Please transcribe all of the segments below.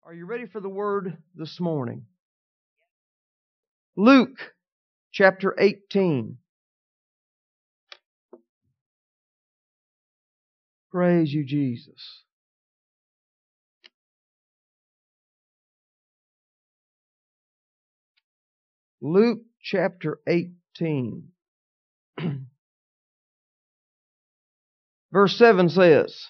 Are you ready for the word this morning? Luke chapter 18. Praise you, Jesus. Luke chapter 18. Verse 7 says,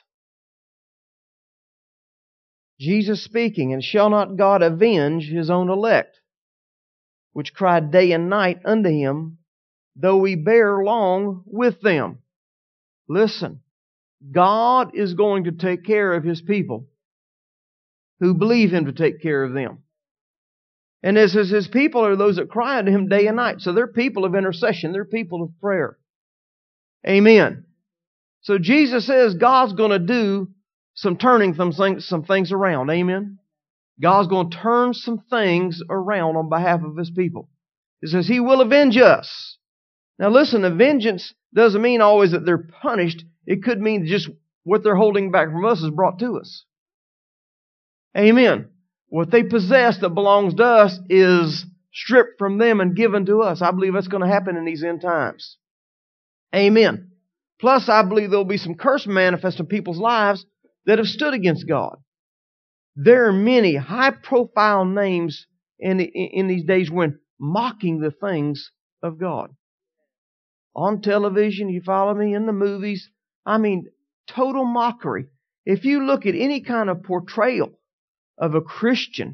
Jesus speaking, and shall not God avenge His own elect, which cry day and night unto Him, though we bear long with them? Listen, God is going to take care of His people who believe Him to take care of them. And as His people are those that cry unto Him day and night. So they're people of intercession. They're people of prayer. Amen. So Jesus says God's going to do some turning some things around. Amen. God's going to turn some things around on behalf of His people. He says He will avenge us. Now listen, the vengeance doesn't mean always that they're punished. It could mean just what they're holding back from us is brought to us. Amen. What they possess that belongs to us is stripped from them and given to us. I believe that's going to happen in these end times. Amen. Plus, I believe there will be some curse manifest in people's lives that have stood against God. There are many high-profile names in these days when mocking the things of God. On television, you follow me, in the movies. I mean, total mockery. If you look at any kind of portrayal of a Christian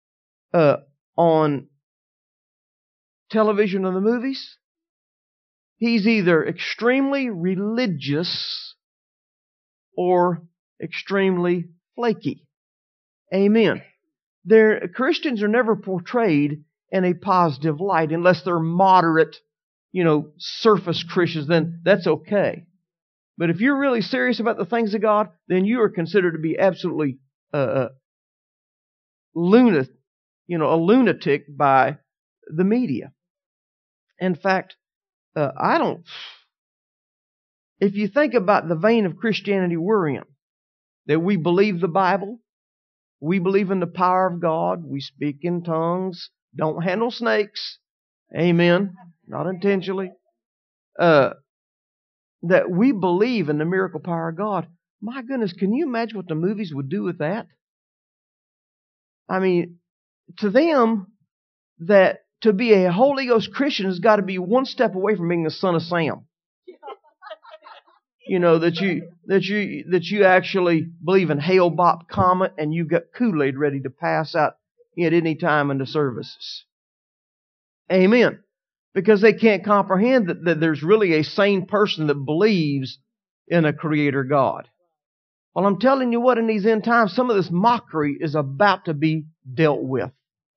on television or the movies, he's either extremely religious or extremely flaky. Amen. Christians are never portrayed in a positive light unless they're moderate, surface Christians, then that's okay. But if you're really serious about the things of God, then you are considered to be absolutely a lunatic by the media. In fact, if you think about the vein of Christianity we're in, that we believe the Bible, we believe in the power of God, we speak in tongues, don't handle snakes, amen, not intentionally, that we believe in the miracle power of God. My goodness, can you imagine what the movies would do with that? I mean, to them, that to be a Holy Ghost Christian has got to be one step away from being the son of Sam. That you actually believe in Hale-Bopp Comet and you got Kool-Aid ready to pass out at any time in the services. Amen. Because they can't comprehend that there's really a sane person that believes in a Creator God. Well, I'm telling you what, in these end times, some of this mockery is about to be dealt with.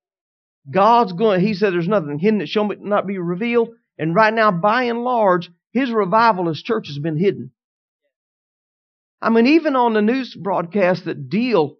He said there's nothing hidden that shall not be revealed. And right now, by and large, His revival, His church has been hidden. I mean, even on the news broadcasts that deal,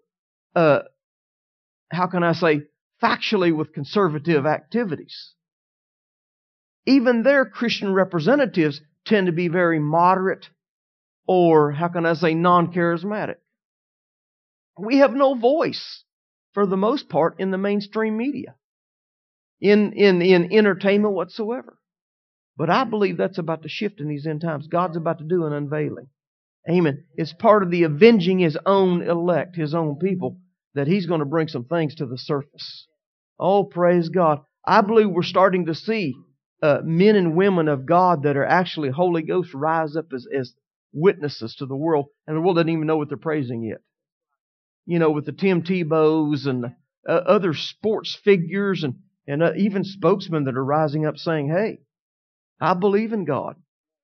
factually with conservative activities, even their Christian representatives tend to be very moderate or, non-charismatic. We have no voice, for the most part, in the mainstream media, in entertainment whatsoever. But I believe that's about to shift in these end times. God's about to do an unveiling. Amen. It's part of the avenging His own elect, His own people, that He's going to bring some things to the surface. Oh, praise God. I believe we're starting to see men and women of God that are actually Holy Ghost rise up as witnesses to the world, and the world doesn't even know what they're praising yet. With the Tim Tebows and other sports figures and even spokesmen that are rising up saying, hey, I believe in God.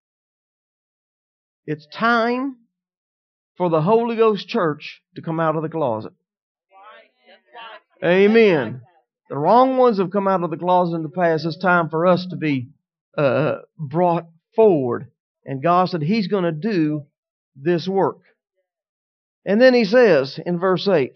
It's time for the Holy Ghost church to come out of the closet. Amen. The wrong ones have come out of the closet in the past. It's time for us to be brought forward. And God said He's going to do this work. And then He says in verse 8,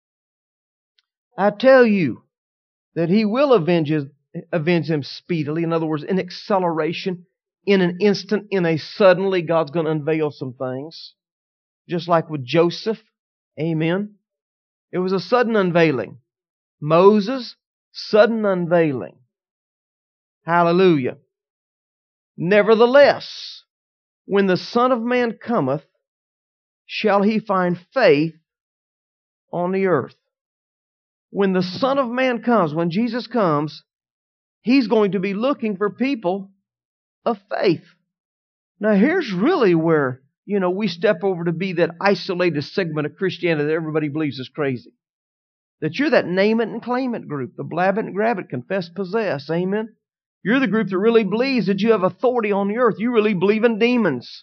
I tell you that He will avenge Him speedily. In other words, in acceleration, in an instant, in a suddenly, God's going to unveil some things. Just like with Joseph. Amen. It was a sudden unveiling. Moses, sudden unveiling. Hallelujah. Nevertheless, when the Son of Man cometh, shall he find faith on the earth? When the Son of Man comes, when Jesus comes, He's going to be looking for people of faith. Now here's really where, we step over to be that isolated segment of Christianity that everybody believes is crazy. That you're that name it and claim it group, the blab it and grab it, confess, possess. Amen? You're the group that really believes that you have authority on the earth. You really believe in demons.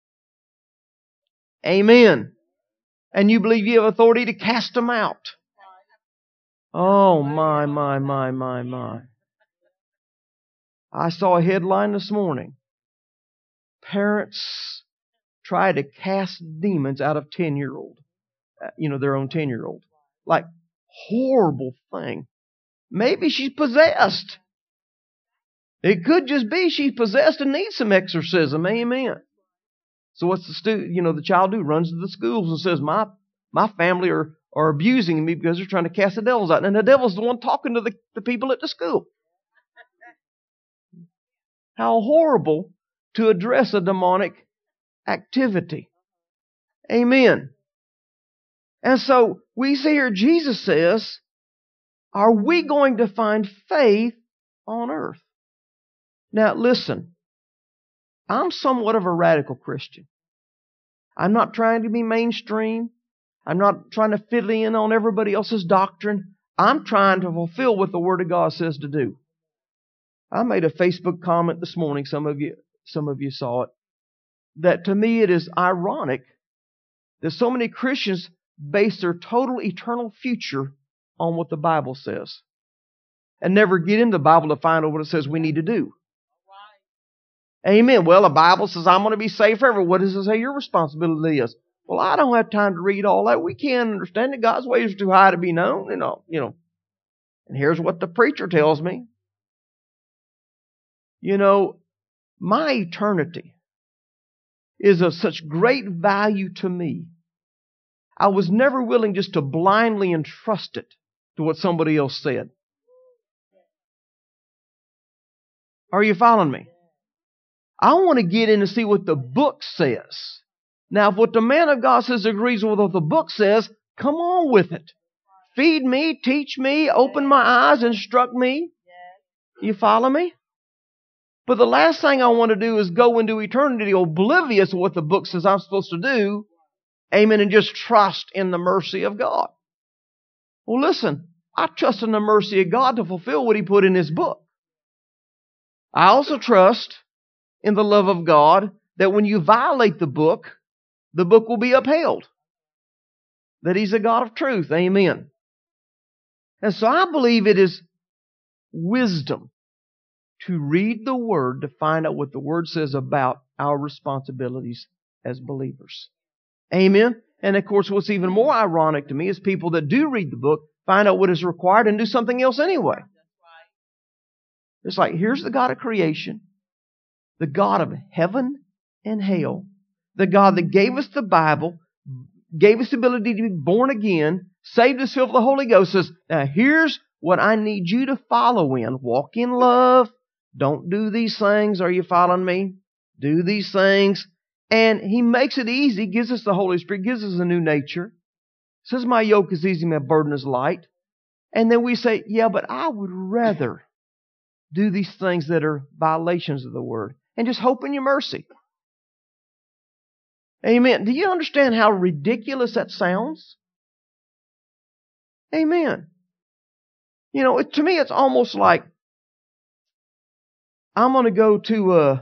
Amen. And you believe you have authority to cast them out. Oh, my. I saw a headline this morning. Parents try to cast demons out of 10-year-old. Their own 10-year-old. Like, horrible thing. Maybe she's possessed. It could just be she's possessed and needs some exorcism. Amen. So what's the child do? Runs to the schools and says, my family are abusing me because they're trying to cast the devils out. And the devil's the one talking to the people at the school. How horrible to address a demonic activity. Amen. And so we see here Jesus says, are we going to find faith on earth? Now listen, I'm somewhat of a radical Christian. I'm not trying to be mainstream. I'm not trying to fit in on everybody else's doctrine. I'm trying to fulfill what the Word of God says to do. I made a Facebook comment this morning, some of you saw it, that to me it is ironic that so many Christians base their total eternal future on what the Bible says and never get into the Bible to find out what it says we need to do. Amen. Well, the Bible says I'm going to be saved forever. What does it say your responsibility is? Well, I don't have time to read all that. We can't understand it. God's ways are too high to be known. And here's what the preacher tells me. My eternity is of such great value to me. I was never willing just to blindly entrust it to what somebody else said. Are you following me? I want to get in and see what the book says. Now, if what the man of God says agrees with what the book says, come on with it. Feed me, teach me, open my eyes, instruct me. You follow me? But the last thing I want to do is go into eternity oblivious of what the book says I'm supposed to do. Amen. And just trust in the mercy of God. Well, listen, I trust in the mercy of God to fulfill what He put in His book. I also trust in the love of God that when you violate the book will be upheld. That He's a God of truth. Amen. And so I believe it is wisdom to read the Word to find out what the Word says about our responsibilities as believers. Amen. And of course, what's even more ironic to me is people that do read the book find out what is required and do something else anyway. It's like, here's the God of creation, the God of heaven and hell, the God that gave us the Bible, gave us the ability to be born again, saved us filled with the Holy Ghost, says, now here's what I need you to follow in. Walk in love. Don't do these things. Are you following me? Do these things. And He makes it easy, gives us the Holy Spirit, gives us a new nature. Says my yoke is easy, my burden is light. And then we say, yeah, but I would rather do these things that are violations of the Word. And just hope in your mercy. Amen. Do you understand how ridiculous that sounds? Amen. To me it's almost like I'm going to go to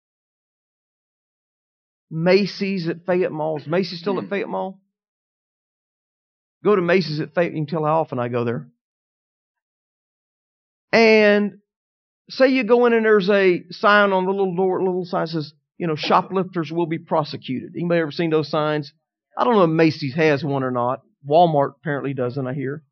Macy's at Fayette Mall. Is Macy's still at Fayette Mall? Go to Macy's at Fayette. You can tell how often I go there. And say you go in and there's a sign on the little door, little sign says, shoplifters will be prosecuted. Anybody ever seen those signs? I don't know if Macy's has one or not. Walmart apparently doesn't, I hear.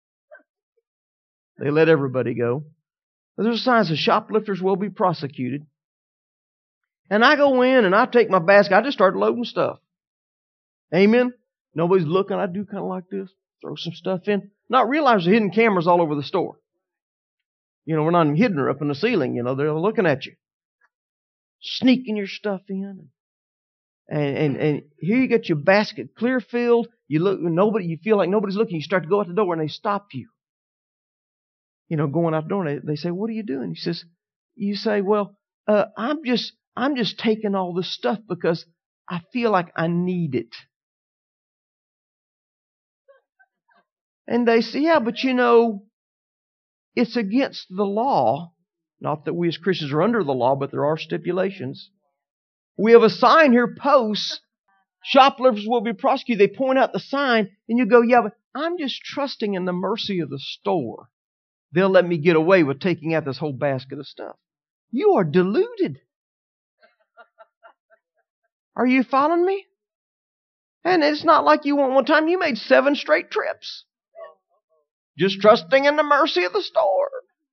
They let everybody go. But there's a sign that says shoplifters will be prosecuted. And I go in and I take my basket. I just start loading stuff. Amen. Nobody's looking. I do kind of like this. throw some stuff in. Not realize there's hidden cameras all over the store. We're not even hidden her up in the ceiling. They're looking at you. Sneaking your stuff in. And here you get your basket clear filled. You feel like nobody's looking. You start to go out the door and they stop you. Going out the door and they say, "What are you doing?" You say, "Well, I'm just taking all this stuff because I feel like I need it." And they say, "Yeah, but it's against the law." Not that we as Christians are under the law, but there are stipulations. We have a sign here, posts, shoplifters will be prosecuted. They point out the sign, and you go, "Yeah, but I'm just trusting in the mercy of the store. They'll let me get away with taking out this whole basket of stuff." You are deluded. Are you following me? And it's not like you went one time, you made 7 straight trips. Just trusting in the mercy of the store.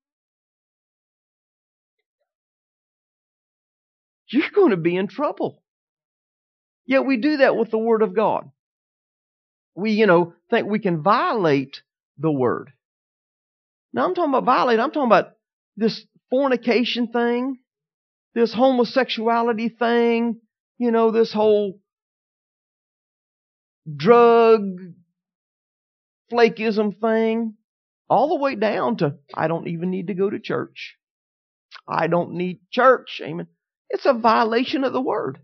You're going to be in trouble. Yet we do that with the Word of God. We, think we can violate the Word. Now I'm talking about violate. I'm talking about this fornication thing, this homosexuality thing, this whole drug flakeism thing, all the way down to, I don't even need to go to church. I don't need church. Amen. It's a violation of the Word.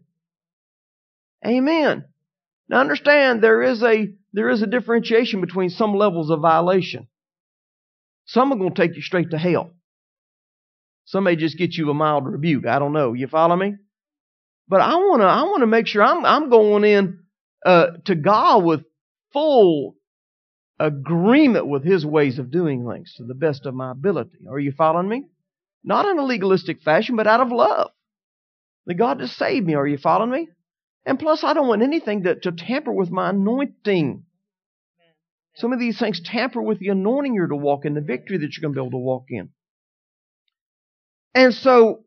Amen. Now understand, there is a differentiation between some levels of violation. Some are going to take you straight to hell. Some may just get you a mild rebuke. I don't know. You follow me? But I want to make sure I'm going in to God with full agreement with His ways of doing things to the best of my ability. Are you following me? Not in a legalistic fashion, but out of love. The God has saved me. Are you following me? And plus, I don't want anything to tamper with my anointing. Some of these things tamper with the anointing you're to walk in, the victory that you're going to be able to walk in. And so,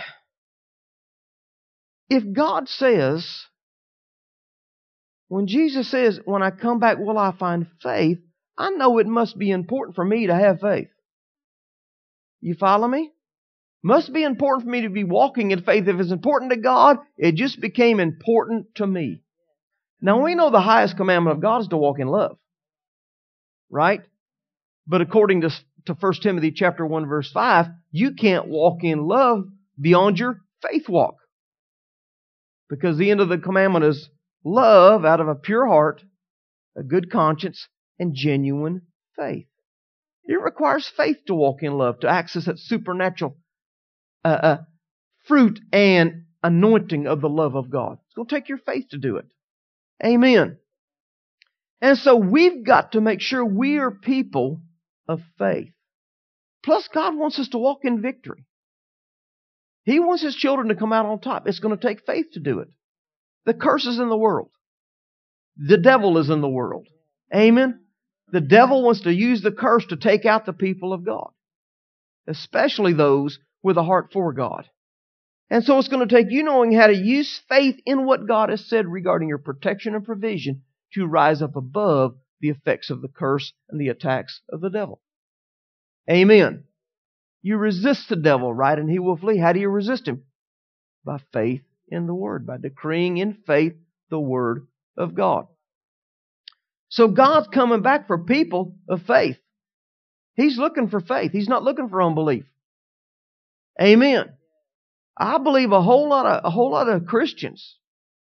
if God says, when Jesus says, "When I come back, will I find faith?" I know it must be important for me to have faith. You follow me? Must be important for me to be walking in faith. If it's important to God, it just became important to me. Now we know the highest commandment of God is to walk in love. Right? But according to 1 Timothy chapter 1 verse 5, you can't walk in love beyond your faith walk. Because the end of the commandment is love out of a pure heart, a good conscience, and genuine faith. It requires faith to walk in love, to access that supernatural fruit and anointing of the love of God. It's going to take your faith to do it. Amen. And so we've got to make sure we are people of faith. Plus, God wants us to walk in victory. He wants His children to come out on top. It's going to take faith to do it. The curse is in the world. The devil is in the world. Amen. The devil wants to use the curse to take out the people of God, especially those with a heart for God. And so it's going to take you knowing how to use faith in what God has said regarding your protection and provision to rise up above the effects of the curse and the attacks of the devil. Amen. You resist the devil, right, and he will flee. How do you resist him? By faith in the Word, by decreeing in faith the Word of God. So God's coming back for people of faith. He's looking for faith. He's not looking for unbelief. Amen. I believe a whole lot of Christians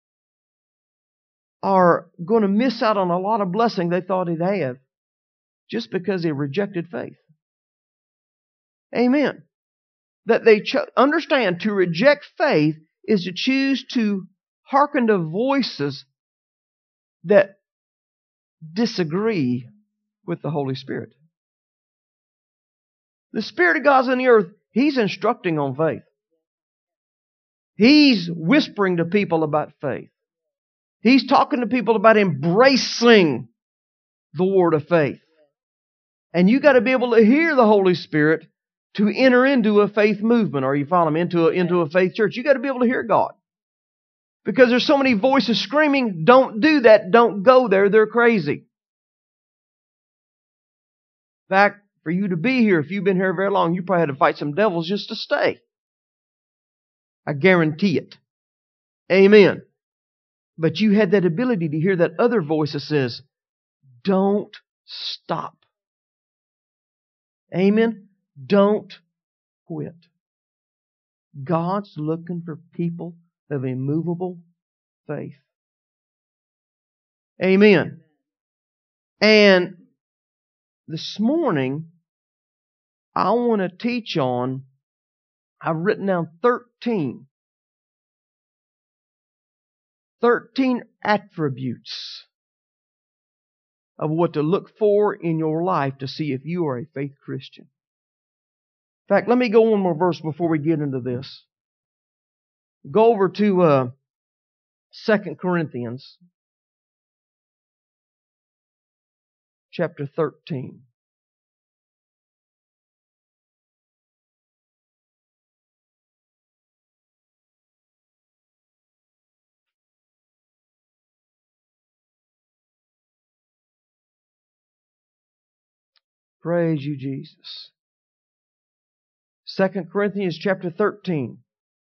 are going to miss out on a lot of blessing they thought they'd have just because they rejected faith. Amen. That they understand to reject faith is to choose to hearken to voices that disagree with the Holy Spirit. The Spirit of God's in the earth. He's instructing on faith. He's whispering to people about faith. He's talking to people about embracing the word of faith. And you got to be able to hear the Holy Spirit to enter into a faith movement. Are you following me? Into a faith church. You got to be able to hear God. Because there's so many voices screaming, don't do that, don't go there, they're crazy. In fact, for you to be here, if you've been here very long, you probably had to fight some devils just to stay. I guarantee it. Amen. But you had that ability to hear that other voice that says, don't stop. Amen. Don't quit. God's looking for people of immovable faith. Amen. And this morning, I want to teach on, I've written down 13 attributes of what to look for in your life to see if you are a faith Christian. In fact, let me go one more verse before we get into this. Go over to 2 Corinthians chapter 13. Praise you, Jesus. 2 Corinthians chapter 13.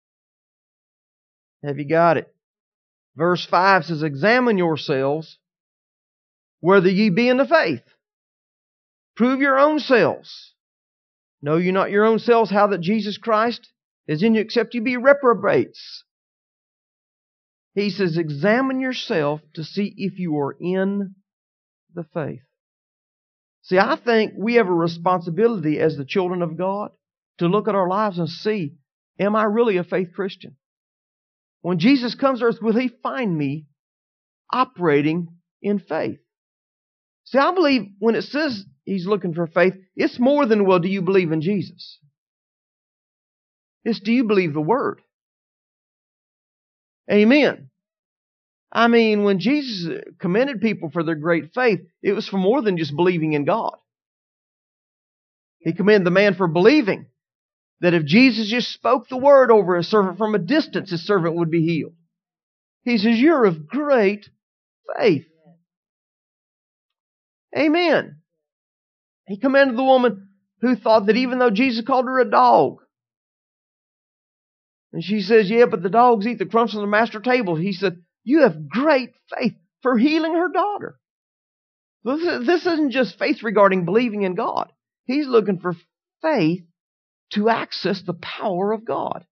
Have you got it? Verse 5 says, examine yourselves whether ye be in the faith. Prove your own selves. Know you not your own selves how that Jesus Christ is in you, except you be reprobates. He says, examine yourself to see if you are in the faith. See, I think we have a responsibility as the children of God to look at our lives and see, am I really a faith Christian? When Jesus comes to earth, will He find me operating in faith? See, I believe when it says He's looking for faith, it's more than, well, do you believe in Jesus? It's, do you believe the Word? Amen. I mean, when Jesus commended people for their great faith, it was for more than just believing in God. He commended the man for believing that if Jesus just spoke the word over a servant from a distance, his servant would be healed. He says, you're of great faith. Amen. He commended the woman who thought that even though Jesus called her a dog, and she says, yeah, but the dogs eat the crumbs from the master's table. He said, you have great faith for healing her daughter. This isn't just faith regarding believing in God. He's looking for faith to access the power of God.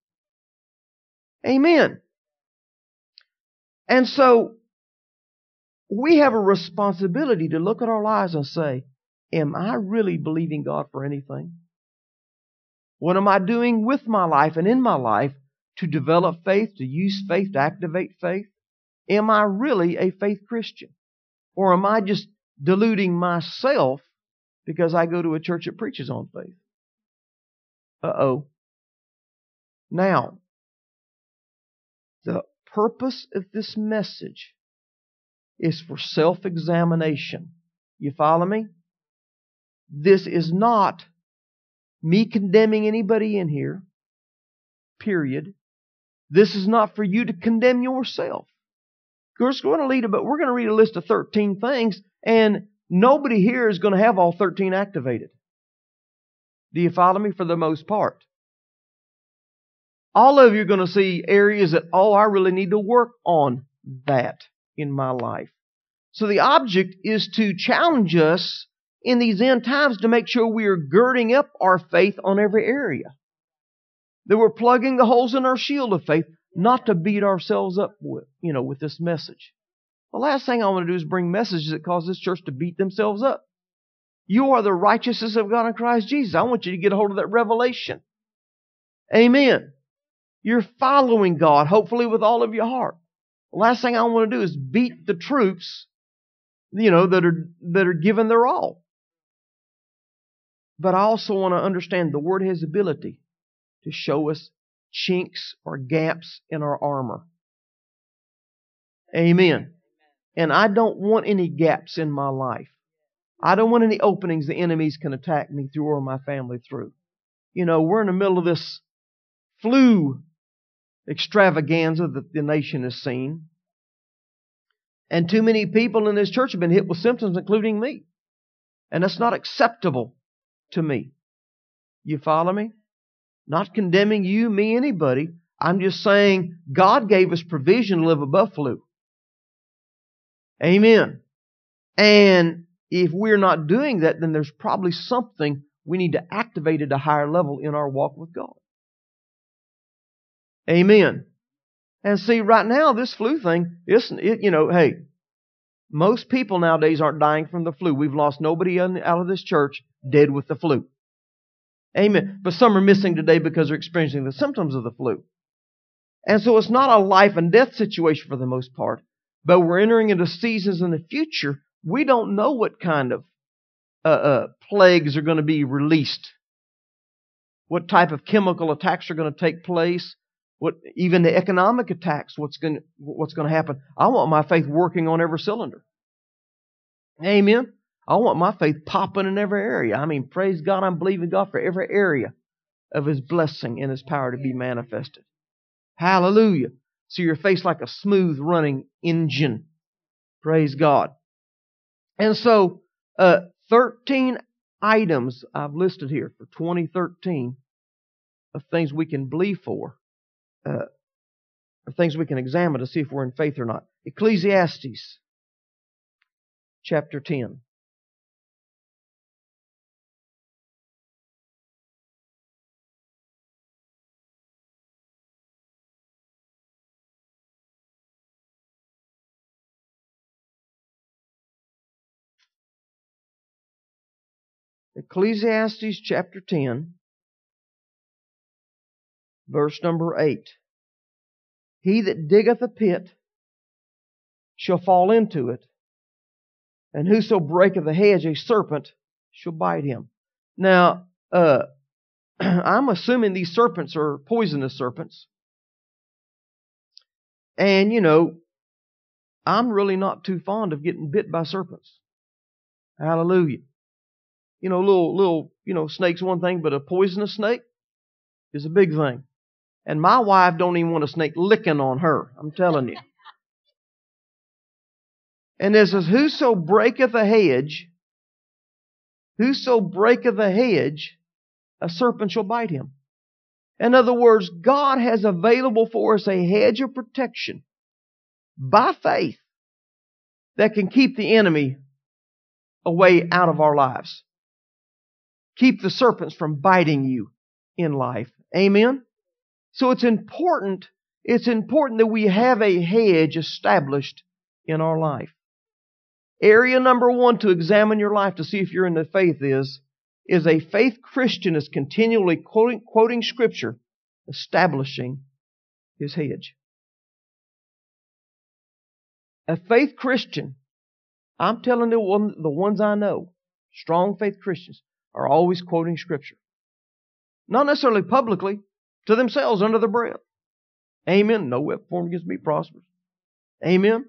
Amen. And so, we have a responsibility to look at our lives and say, am I really believing God for anything? What am I doing with my life and in my life to develop faith, to use faith, to activate faith? Am I really a faith Christian? Or am I just deluding myself because I go to a church that preaches on faith? Uh-oh. Now, the purpose of this message is for self-examination. You follow me? This is not me condemning anybody in here. Period. This is not for you to condemn yourself. We're going to read a list of 13 things, and nobody here is going to have all 13 activated. Do you follow me? For the most part. All of you are going to see areas that, I really need to work on that in my life. So the object is to challenge us in these end times to make sure we are girding up our faith on every area. That we're plugging the holes in our shield of faith, not to beat ourselves up with this message. The last thing I want to do is bring messages that cause this church to beat themselves up. You are the righteousness of God in Christ Jesus. I want you to get a hold of that revelation. Amen. You're following God, hopefully with all of your heart. The last thing I want to do is beat the troops, that are giving their all. But I also want to understand the Word has ability to show us chinks or gaps in our armor. Amen. And I don't want any gaps in my life. I don't want any openings the enemies can attack me through or my family through. We're in the middle of this flu extravaganza that the nation has seen. And too many people in this church have been hit with symptoms, including me. And that's not acceptable to me. You follow me? Not condemning you, me, anybody. I'm just saying God gave us provision to live above flu. Amen. And if we're not doing that, then there's probably something we need to activate at a higher level in our walk with God. Amen. And see, right now, this flu thing, hey, most people nowadays aren't dying from the flu. We've lost nobody out of this church dead with the flu. Amen. But some are missing today because they're experiencing the symptoms of the flu. And so it's not a life and death situation for the most part, but we're entering into seasons in the future. We don't know what kind of plagues are going to be released, what type of chemical attacks are going to take place, what even the economic attacks, what's going to happen. I want my faith working on every cylinder. Amen. I want my faith popping in every area. I mean, praise God, I'm believing God for every area of His blessing and His power to be manifested. Hallelujah. So your faith's like a smooth running engine. Praise God. And so, 13 items I've listed here for 2013 of things we can believe for, or things we can examine to see if we're in faith or not. Ecclesiastes chapter 10. Ecclesiastes chapter 10, verse number 8. He that diggeth a pit shall fall into it, and whoso breaketh a hedge, a serpent shall bite him. Now, I'm assuming these serpents are poisonous serpents. And, I'm really not too fond of getting bit by serpents. Hallelujah. Little snake's one thing, but a poisonous snake is a big thing. And my wife don't even want a snake licking on her. I'm telling you. And it says, whoso breaketh a hedge, a serpent shall bite him. In other words, God has available for us a hedge of protection by faith that can keep the enemy away out of our lives. Keep the serpents from biting you in life. Amen? So it's important that we have a hedge established in our life. Area number 1 to examine your life to see if you're in the faith is a faith Christian is continually quoting Scripture, establishing his hedge. A faith Christian, I'm telling you, the ones I know, strong faith Christians, are always quoting Scripture. Not necessarily publicly, to themselves under their breath. Amen. No weapon formed against me prospers. Amen.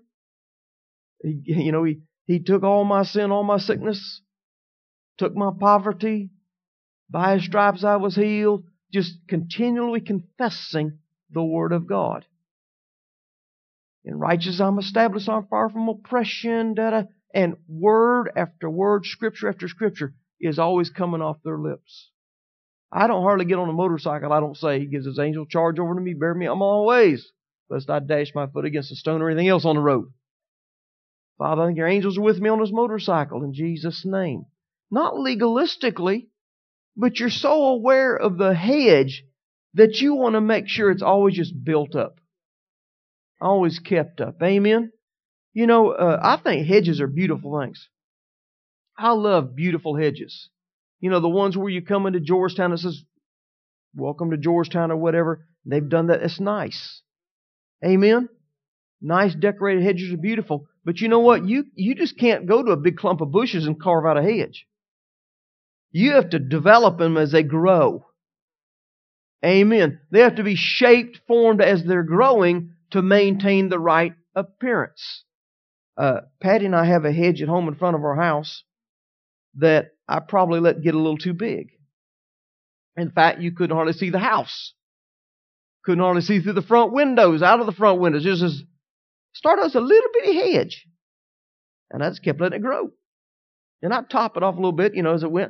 He took all my sin, all my sickness, took my poverty. By His stripes I was healed. Just continually confessing the Word of God. In righteousness I'm established, I'm far from oppression. And word after word, Scripture after Scripture is always coming off their lips. I don't hardly get on a motorcycle. I don't say, He gives His angel charge over to me, bear me on my ways, lest I dash my foot against a stone or anything else on the road. Father, I think Your angels are with me on this motorcycle in Jesus' name. Not legalistically, but you're so aware of the hedge that you want to make sure it's always just built up. Always kept up. Amen? I think hedges are beautiful things. I love beautiful hedges. The ones where you come into Georgetown, it says, welcome to Georgetown or whatever. They've done that. It's nice. Amen? Nice decorated hedges are beautiful. But you know what? You just can't go to a big clump of bushes and carve out a hedge. You have to develop them as they grow. Amen. They have to be shaped, formed as they're growing to maintain the right appearance. Patty and I have a hedge at home in front of our house that I probably let get a little too big. In fact, you couldn't hardly see the house. Couldn't hardly see through the front windows, out of the front windows. Just started as a little bitty hedge. And I just kept letting it grow. And I'd top it off a little bit, as it went.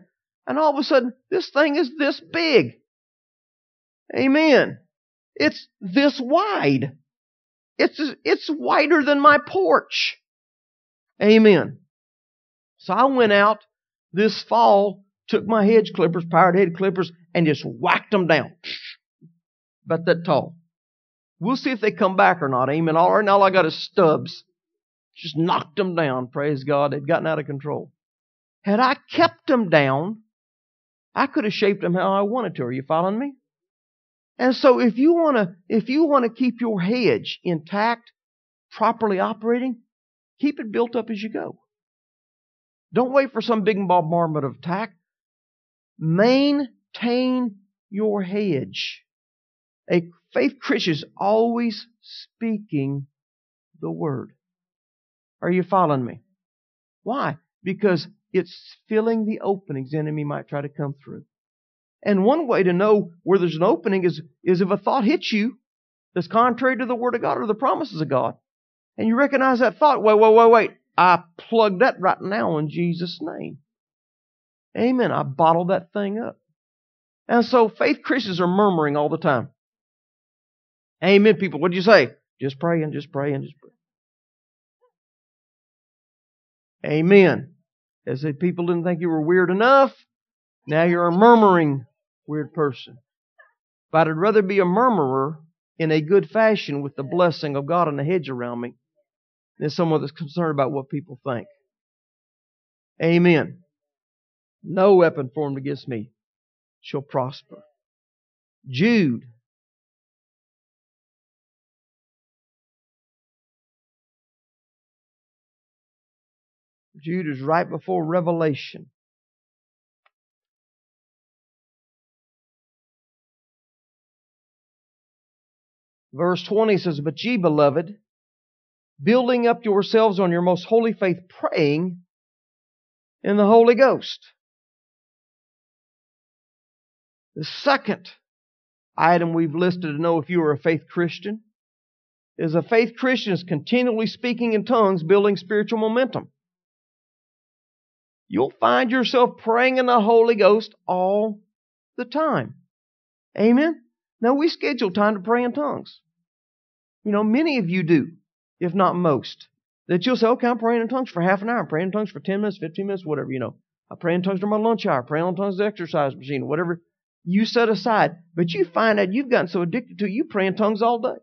And all of a sudden, this thing is this big. Amen. It's this wide. It's wider than my porch. Amen. So I went out this fall, took my hedge clippers, powered hedge clippers, and just whacked them down. About that tall. We'll see if they come back or not. Amen. All right, now all I got is stubs. Just knocked them down. Praise God. They'd gotten out of control. Had I kept them down, I could have shaped them how I wanted to. Are you following me? And so if you want to keep your hedge intact, properly operating, keep it built up as you go. Don't wait for some big bombardment of attack. Maintain your hedge. A faith Christian is always speaking the Word. Are you following me? Why? Because it's filling the openings the enemy might try to come through. And one way to know where there's an opening is if a thought hits you that's contrary to the Word of God or the promises of God. And you recognize that thought. Wait. I plug that right now in Jesus' name. Amen. I bottle that thing up. And so faith Christians are murmuring all the time. Amen, people. What do you say? Just praying, just praying, just praying. Amen. As if people didn't think you were weird enough, now you're a murmuring weird person. But I'd rather be a murmurer in a good fashion with the blessing of God and the hedge around me than someone that's concerned about what people think. Amen. No weapon formed against me shall prosper. Jude. Jude is right before Revelation. Verse 20 says, But ye, beloved, building up yourselves on your most holy faith, praying in the Holy Ghost. The second item we've listed to know if you are a faith Christian is a faith Christian is continually speaking in tongues, building spiritual momentum. You'll find yourself praying in the Holy Ghost all the time. Amen? Now, we schedule time to pray in tongues. You know, many of you do, if not most. That you'll say, okay, I'm praying in tongues for half an hour. I'm praying in tongues for 10 minutes, 15 minutes, whatever, you know. I pray in tongues during my lunch hour. I pray in tongues at the exercise machine, whatever you set aside. But you find out you've gotten so addicted to it, you pray in tongues all day.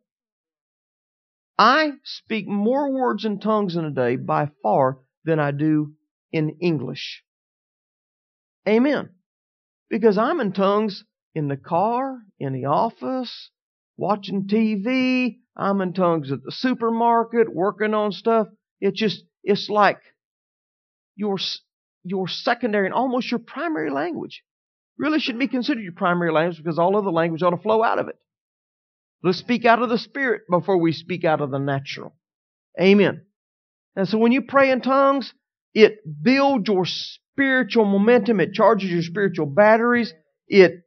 I speak more words in tongues in a day by far than I do in English. Amen. Because I'm in tongues in the car, in the office, watching TV. I'm in tongues at the supermarket, working on stuff. It's like your secondary and almost your primary language. Really should be considered your primary language because all other language ought to flow out of it. Let's speak out of the Spirit before we speak out of the natural. Amen. And so when you pray in tongues, it builds your spiritual momentum. It charges your spiritual batteries. It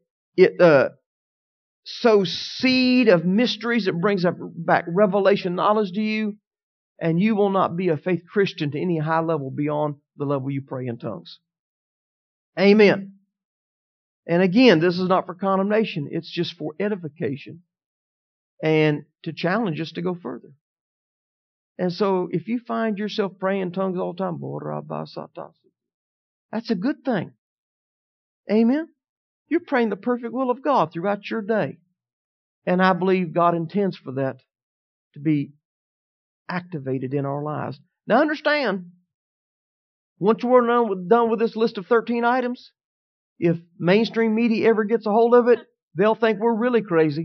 sows seed of mysteries. It brings back revelation knowledge to you. And you will not be a faith Christian to any high level beyond the level you pray in tongues. Amen. And again, this is not for condemnation. It's just for edification and to challenge us to go further. And so if you find yourself praying in tongues all the time, that's a good thing. Amen. You're praying the perfect will of God throughout your day. And I believe God intends for that to be activated in our lives. Now understand, once we're done with this list of 13 items, if mainstream media ever gets a hold of it, they'll think we're really crazy.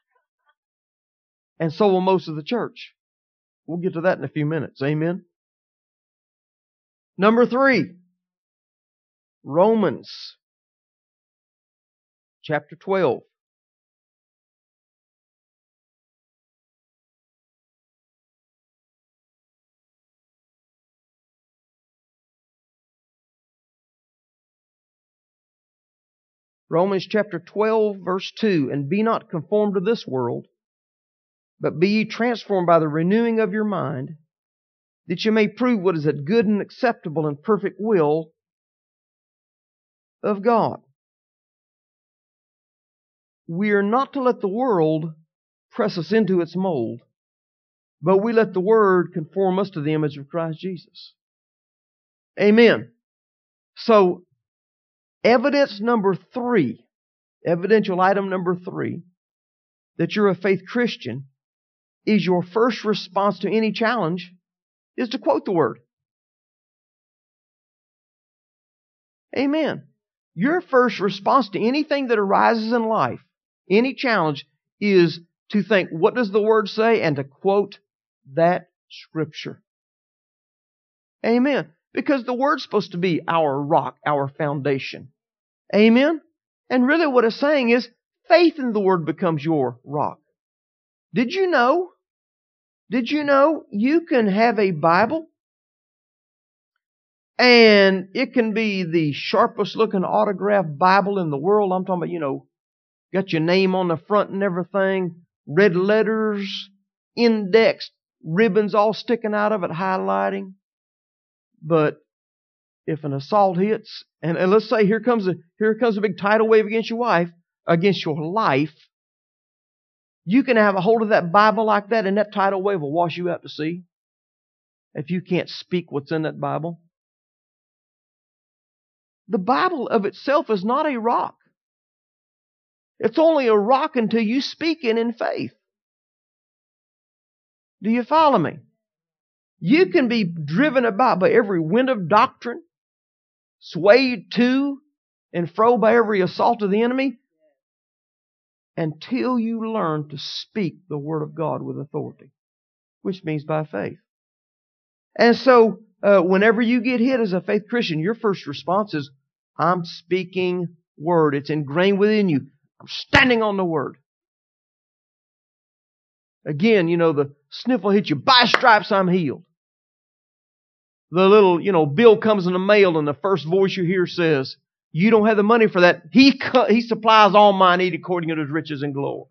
And so will most of the church. We'll get to that in a few minutes. Amen. Number 3, Romans chapter 12. Romans chapter 12, verse 2. And be not conformed to this world, but be ye transformed by the renewing of your mind, that you may prove what is that good and acceptable and perfect will of God. We are not to let the world press us into its mold, but we let the Word conform us to the image of Christ Jesus. Amen. So, evidence number 3, evidential item number 3, that you're a faith Christian, is your first response to any challenge is to quote the Word. Amen. Your first response to anything that arises in life, any challenge, is to think, what does the Word say? And to quote that Scripture. Amen. Because the Word's supposed to be our rock, our foundation. Amen. And really what it's saying is, faith in the Word becomes your rock. Did you know you can have a Bible and it can be the sharpest looking autographed Bible in the world? I'm talking about, got your name on the front and everything, red letters, indexed, ribbons all sticking out of it, highlighting. But if an assault hits, and let's say here comes a big tidal wave against your life, you can have a hold of that Bible like that, and that tidal wave will wash you out to sea if you can't speak what's in that Bible. The Bible of itself is not a rock. It's only a rock until you speak it in faith. Do you follow me? You can be driven about by every wind of doctrine, swayed to and fro by every assault of the enemy, until you learn to speak the Word of God with authority, which means by faith. And so, whenever you get hit as a faith Christian, your first response is, I'm speaking Word. It's ingrained within you. I'm standing on the Word. Again, the sniffle hits you. By stripes I'm healed. The little, bill comes in the mail and the first voice you hear says, you don't have the money for that. He supplies all my need according to His riches and glory.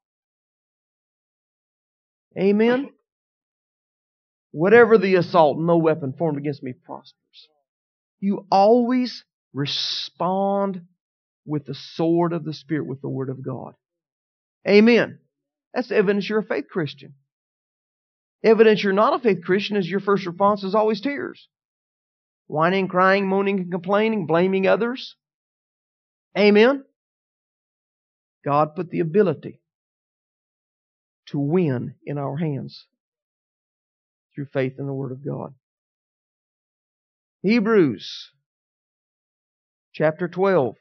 Amen? Whatever the assault, no weapon formed against me prospers. You always respond with the sword of the Spirit, with the Word of God. Amen. That's evidence you're a faith Christian. Evidence you're not a faith Christian is your first response is always tears. Whining, crying, moaning, and complaining, blaming others. Amen. God put the ability to win in our hands through faith in the Word of God. Hebrews chapter 12.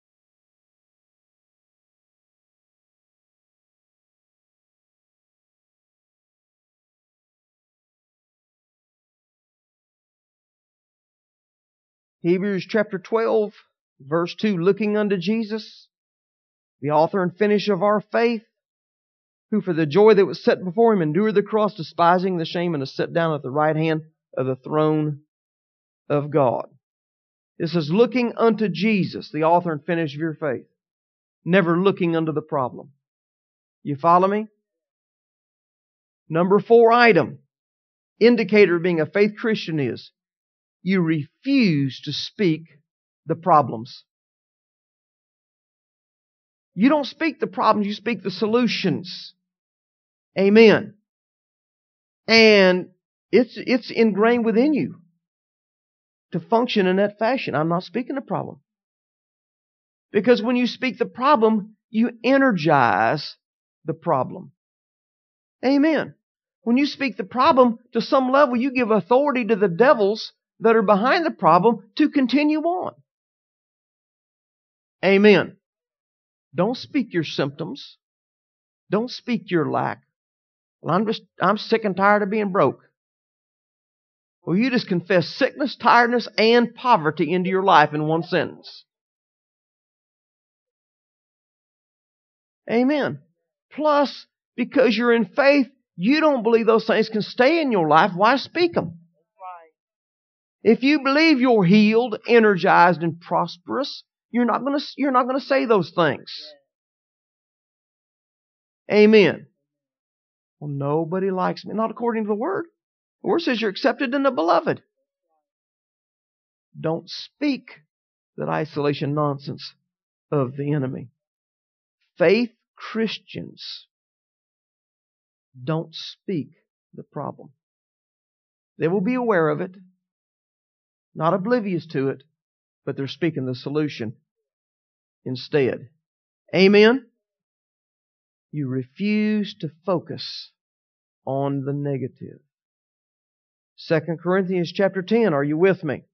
Hebrews chapter 12, verse 2, looking unto Jesus, the author and finisher of our faith, who for the joy that was set before Him endured the cross, despising the shame, and is set down at the right hand of the throne of God. It says, looking unto Jesus, the author and finisher of your faith, never looking unto the problem. You follow me? Number 4 item, indicator of being a faith Christian is, you refuse to speak the problems. You don't speak the problems, you speak the solutions. Amen. And it's ingrained within you to function in that fashion. I'm not speaking the problem. Because when you speak the problem, you energize the problem. Amen. When you speak the problem, to some level, you give authority to the devils that are behind the problem to continue on. Amen. Don't speak your symptoms. Don't speak your lack. Well, I'm sick and tired of being broke. Well, you just confess sickness, tiredness, and poverty into your life in one sentence. Amen. Plus, because you're in faith, you don't believe those things can stay in your life. Why speak them? If you believe you're healed, energized, and prosperous, you're not going to say those things. Amen. Well, nobody likes me. Not according to the Word. The Word says you're accepted in the Beloved. Don't speak that isolation nonsense of the enemy. Faith Christians don't speak the problem. They will be aware of it, not oblivious to it, but they're speaking the solution instead. Amen? You refuse to focus on the negative. 2 Corinthians chapter 10, are you with me?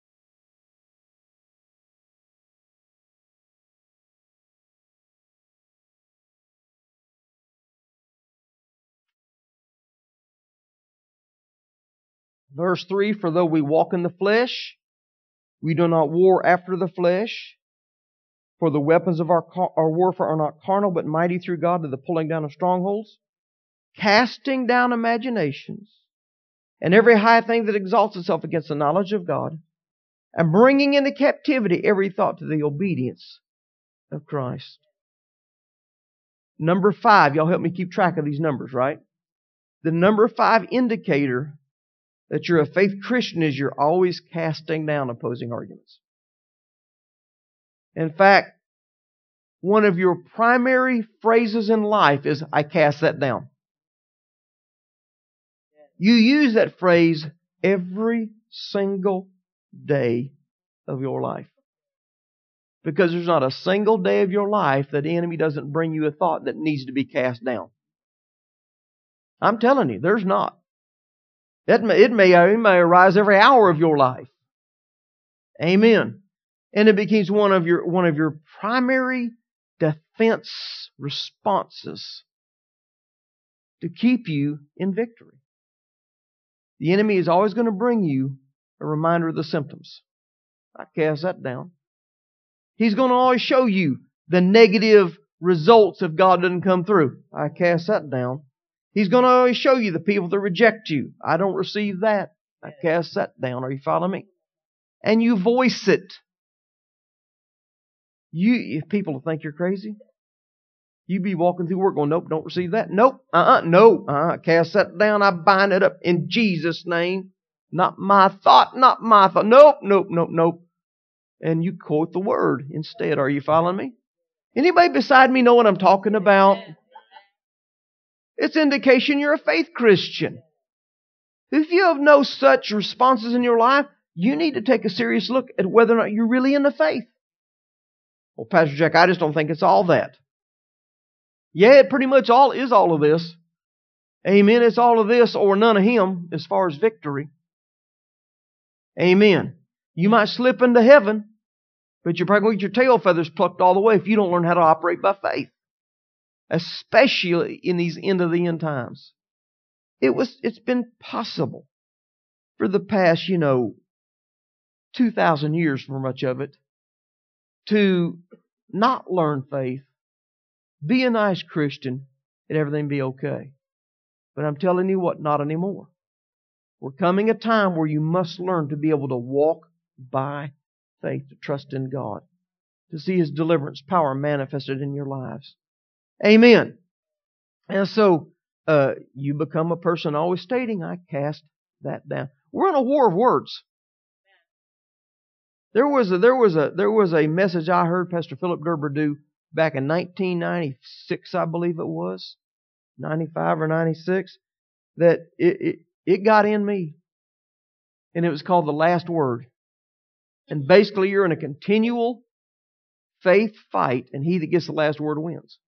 Verse 3, for though we walk in the flesh, we do not war after the flesh. For the weapons of our warfare are not carnal, but mighty through God to the pulling down of strongholds, casting down imaginations, and every high thing that exalts itself against the knowledge of God, and bringing into captivity every thought to the obedience of Christ. Number 5, y'all help me keep track of these numbers, right? The number 5 indicator that you're a faith Christian is you're always casting down opposing arguments. In fact, one of your primary phrases in life is, I cast that down. You use that phrase every single day of your life. Because there's not a single day of your life that the enemy doesn't bring you a thought that needs to be cast down. I'm telling you, there's not. It may arise every hour of your life. Amen. And it becomes one of your primary defense responses to keep you in victory. The enemy is always going to bring you a reminder of the symptoms. I cast that down. He's going to always show you the negative results if God doesn't come through. I cast that down. He's going to always show you the people that reject you. I don't receive that. I cast that down. Are you following me? And you voice it. If people think you're crazy, you be walking through work going, nope, don't receive that. Nope, cast that down. I bind it up in Jesus' name. Not my thought, not my thought. Nope. And you quote the word instead. Are you following me? Anybody beside me know what I'm talking about? It's indication you're a faith Christian. If you have no such responses in your life, you need to take a serious look at whether or not you're really in the faith. Well, Pastor Jack, I just don't think it's all that. Yeah, it pretty much is all of this. Amen. It's all of this or none of him as far as victory. Amen. You might slip into heaven, but you're probably going to get your tail feathers plucked all the way if you don't learn how to operate by faith. Especially in these end of the end times. It's been possible for the past, 2,000 years for much of it, to not learn faith, be a nice Christian, and everything be okay. But I'm telling you what, not anymore. We're coming a time where you must learn to be able to walk by faith, to trust in God, to see His deliverance power manifested in your lives. Amen. And so, you become a person always stating, I cast that down. We're in a war of words. There was a message I heard Pastor Philip Gerber do back in 1996, I believe it was, 95 or 96, that it got in me. And it was called The Last Word. And basically you're in a continual faith fight, and he that gets the last word wins.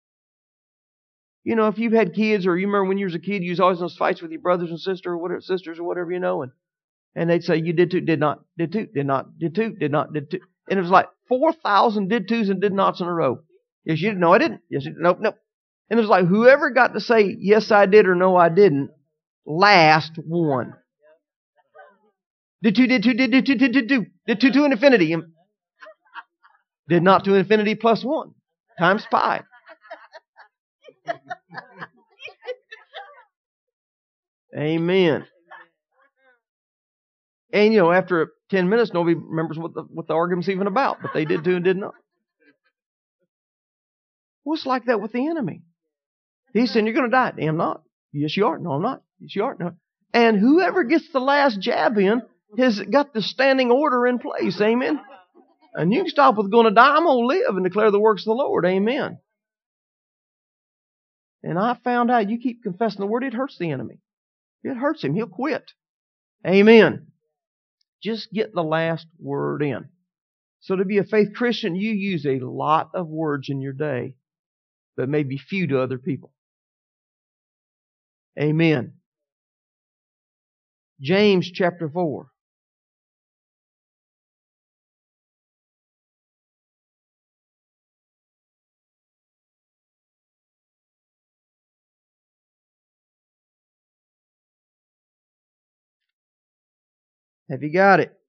If you've had kids, or you remember when you was a kid, you was always in those fights with your brothers and sisters or whatever, and they'd say, you did two, did not, did two, did not, did two, did not, did two. And it was like 4,000 did twos and did nots in a row. Yes, you did. No, I didn't. Yes, you did. Nope. And it was like whoever got to say, yes, I did or no, I didn't, last won. Did two, did two, did two, did two, did two. Did two to infinity. Did not to infinity plus 1 times pi. Amen. And after 10 minutes, nobody remembers what the argument's even about. But they did too and did not. Well, it's like that with the enemy. He's saying, you're going to die. I'm not. Yes, you are. No, I'm not. Yes, you are. No. And whoever gets the last jab in has got the standing order in place. Amen. And you can stop with going to die. I'm going to live and declare the works of the Lord. Amen. And I found out you keep confessing the word, it hurts the enemy. It hurts him. He'll quit. Amen. Just get the last word in. So to be a faith Christian, you use a lot of words in your day, but maybe few to other people. Amen. James chapter 4. Have you got it?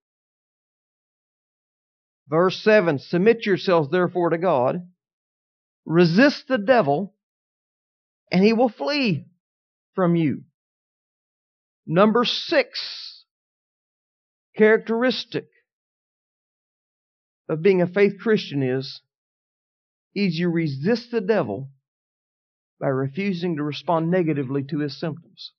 Verse 7, submit yourselves therefore to God, resist the devil, and he will flee from you. Number 6, characteristic of being a faith Christian is you resist the devil by refusing to respond negatively to his symptoms.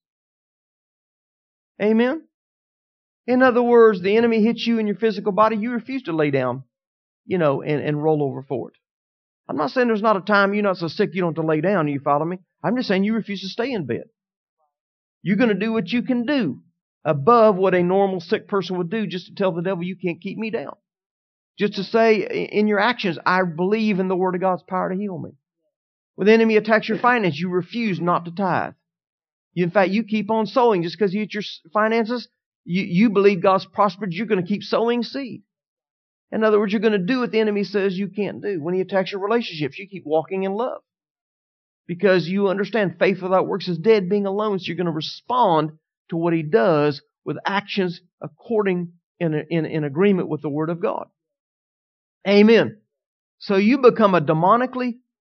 Amen? In other words, the enemy hits you in your physical body, you refuse to lay down, and roll over for it. I'm not saying there's not a time you're not so sick you don't have to lay down, you follow me? I'm just saying you refuse to stay in bed. You're going to do what you can do above what a normal sick person would do just to tell the devil you can't keep me down. Just to say in your actions, I believe in the Word of God's power to heal me. When the enemy attacks your finance, you refuse not to tithe. In fact, you keep on sowing just because you hit your finances. You believe God's prospered, you're going to keep sowing seed. In other words, you're going to do what the enemy says you can't do. When he attacks your relationships, you keep walking in love. Because you understand faith without works is dead, being alone. So you're going to respond to what he does with actions according in agreement with the Word of God. Amen. So you become a demonic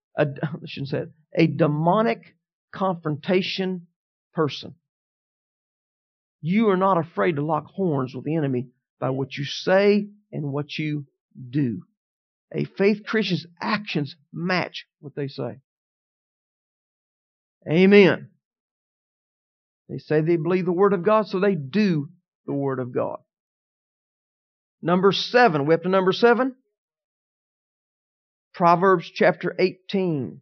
confrontation person. You are not afraid to lock horns with the enemy by what you say and what you do. A faith Christian's actions match what they say. Amen. They say they believe the Word of God, so they do the Word of God. Number 7. We up to number 7? Proverbs chapter 18.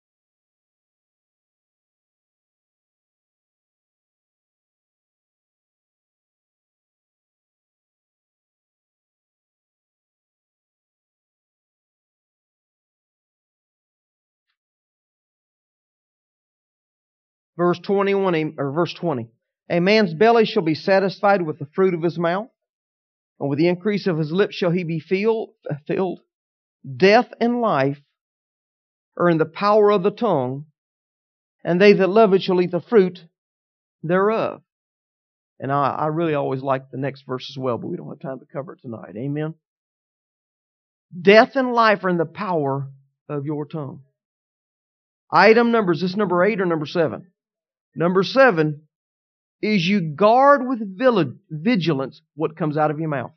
Verse 21 or verse 20. A man's belly shall be satisfied with the fruit of his mouth, and with the increase of his lips shall he be filled. Death and life are in the power of the tongue, and they that love it shall eat the fruit thereof. And I really always like the next verse as well, but we don't have time to cover it tonight. Amen. Death and life are in the power of your tongue. Item number, is this number 8 or number 7? Number 7 is you guard with vigilance what comes out of your mouth.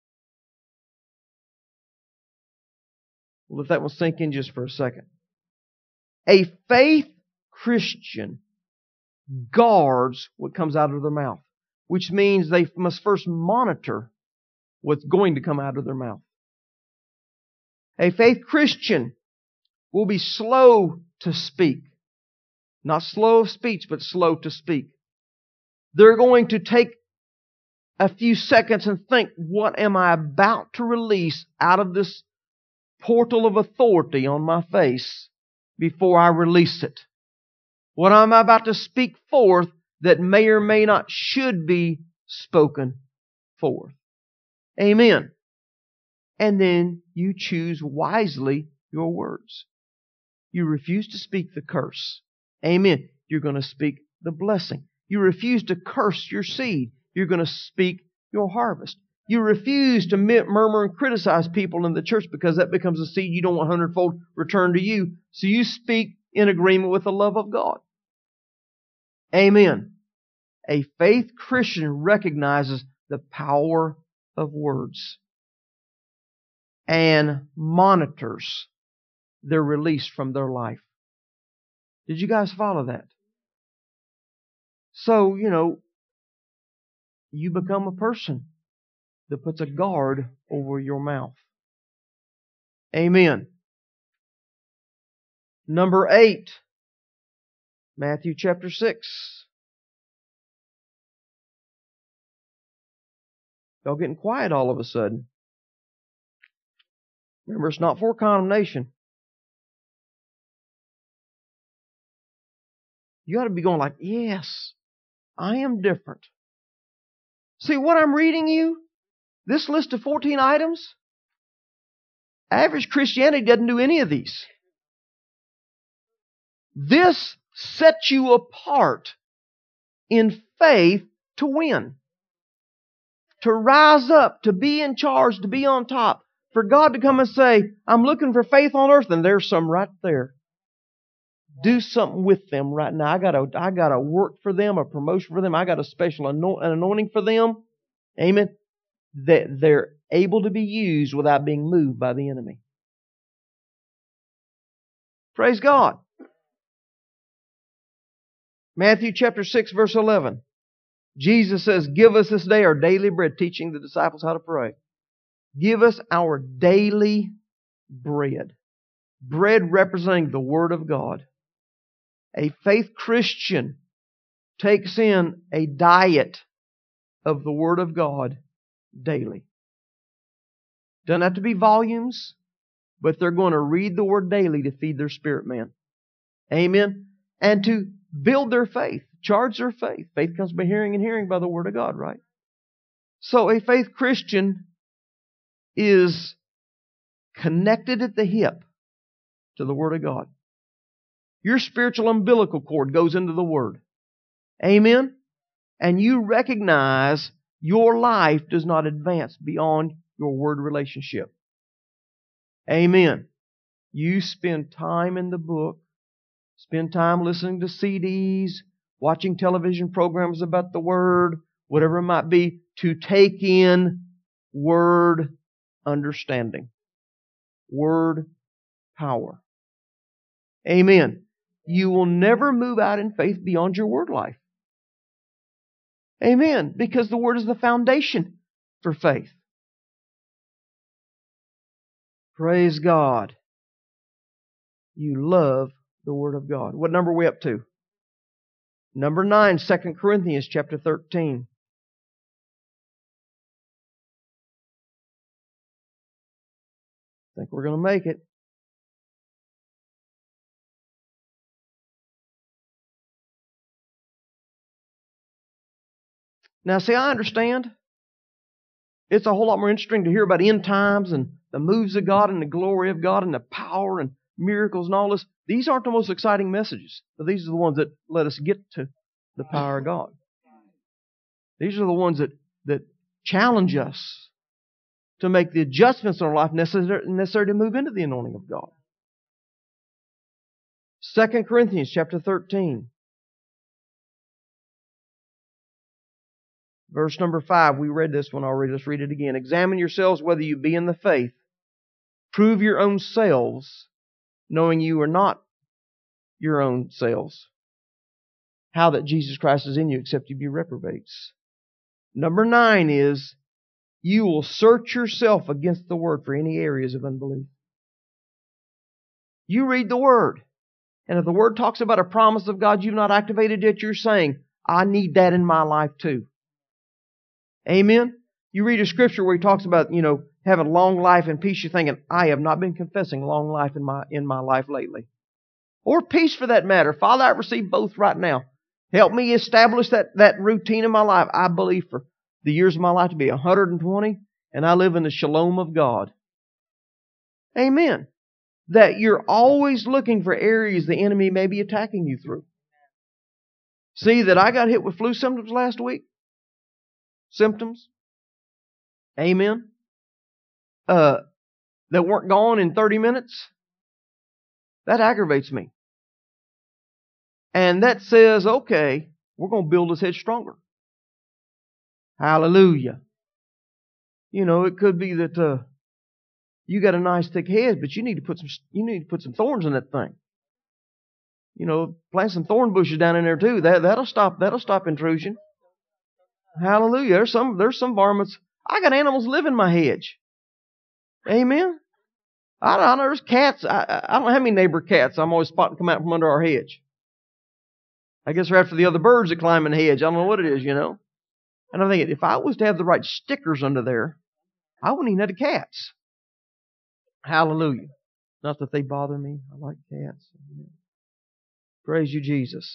We'll let that one sink in just for a second. A faith Christian guards what comes out of their mouth, which means they must first monitor what's going to come out of their mouth. A faith Christian will be slow to speak. Not slow of speech, but slow to speak. They're going to take a few seconds and think, what am I about to release out of this portal of authority on my face before I release it? What am I about to speak forth that may or may not should be spoken forth? Amen. And then you choose wisely your words. You refuse to speak the curse. Amen. You're going to speak the blessing. You refuse to curse your seed. You're going to speak your harvest. You refuse to murmur and criticize people in the church because that becomes a seed you don't want 100-fold returned to you. So you speak in agreement with the love of God. Amen. A faith Christian recognizes the power of words and monitors their release from their life. Did you guys follow that? So, you become a person that puts a guard over your mouth. Amen. Number 8, Matthew chapter 6. Y'all getting quiet all of a sudden. Remember, it's not for condemnation. You ought to be going like, yes, I am different. See what I'm reading you? This list of 14 items? Average Christianity doesn't do any of these. This sets you apart in faith to win. To rise up, to be in charge, to be on top. For God to come and say, I'm looking for faith on earth, and there's some right there. Do something with them right now. I gotta work for them, a promotion for them. I got a special anointing for them. Amen. That they're able to be used without being moved by the enemy. Praise God. Matthew chapter 6, verse 11. Jesus says, give us this day our daily bread, teaching the disciples how to pray. Give us our daily bread. Bread representing the Word of God. A faith Christian takes in a diet of the Word of God daily. Doesn't have to be volumes, but they're going to read the Word daily to feed their spirit man. Amen. And to build their faith, charge their faith. Faith comes by hearing, and hearing by the Word of God, right? So a faith Christian is connected at the hip to the Word of God. Your spiritual umbilical cord goes into the Word. Amen? And you recognize your life does not advance beyond your Word relationship. Amen. You spend time in the book, spend time listening to CDs, watching television programs about the Word, whatever it might be, to take in Word understanding. Word power. Amen. You will never move out in faith beyond your Word life. Amen. Because the Word is the foundation for faith. Praise God. You love the Word of God. What number are we up to? Number 9, 2 Corinthians chapter 13. I think we're going to make it. Now, see, I understand. It's a whole lot more interesting to hear about end times and the moves of God and the glory of God and the power and miracles and all this. These aren't the most exciting messages, but these are the ones that let us get to the power of God. These are the ones that challenge us to make the adjustments in our life necessary to move into the anointing of God. 2 Corinthians chapter 13. Verse number 5, we read this one already. Let's read it again. Examine yourselves whether you be in the faith. Prove your own selves, knowing you are not your own selves. How that Jesus Christ is in you, except you be reprobates. Number 9 is, you will search yourself against the Word for any areas of unbelief. You read the Word. And if the Word talks about a promise of God you've not activated yet, you're saying, I need that in my life too. Amen? You read a scripture where he talks about, having long life and peace. You're thinking, I have not been confessing long life in my life lately. Or peace for that matter. Father, I receive both right now. Help me establish that routine in my life. I believe for the years of my life to be 120, and I live in the shalom of God. Amen. That you're always looking for areas the enemy may be attacking you through. See that I got hit with flu symptoms last week? Symptoms. Amen. That weren't gone in 30 minutes. That aggravates me. And that says, okay, we're going to build this head stronger. Hallelujah. It could be that you got a nice thick head, but you need to put some thorns in that thing. Plant some thorn bushes down in there too. That'll stop intrusion. Hallelujah. There's some varmints. I got animals live in my hedge. Amen. I know there's cats. I don't have any neighbor cats. I'm always spotting come out from under our hedge. I guess they're after the other birds that climb in the hedge. I don't know what it is, you know. And I'm thinking, if I was to have the right stickers under there, I wouldn't even have the cats. Hallelujah. Not that they bother me. I like cats. Praise you, Jesus.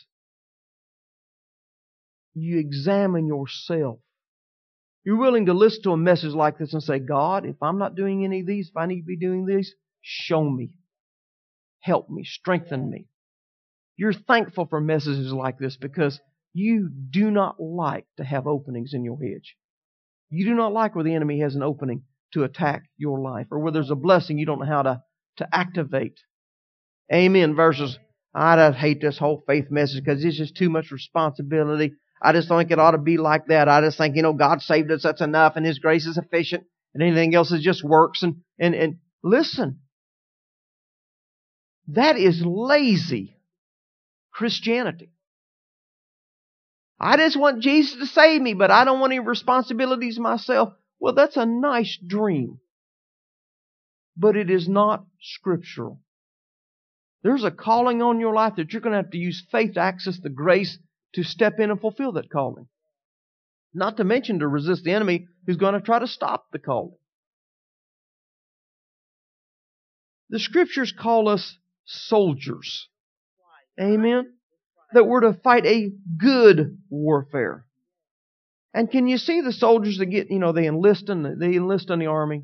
You examine yourself. You're willing to listen to a message like this and say, God, if I'm not doing any of these, if I need to be doing these, show me. Help me. Strengthen me. You're thankful for messages like this because you do not like to have openings in your hedge. You do not like where the enemy has an opening to attack your life or where there's a blessing you don't know how to activate. Amen. Versus, I hate this whole faith message because it's just too much responsibility. I just think it ought to be like that. I just think, God saved us, that's enough, and His grace is sufficient, and anything else is just works. And listen, that is lazy Christianity. I just want Jesus to save me, but I don't want any responsibilities myself. Well, that's a nice dream, but it is not scriptural. There's a calling on your life that you're going to have to use faith to access the grace to step in and fulfill that calling. Not to mention to resist the enemy who's going to try to stop the calling. The Scriptures call us soldiers. Amen? That we're to fight a good warfare. And can you see the soldiers that get, they enlist in the army?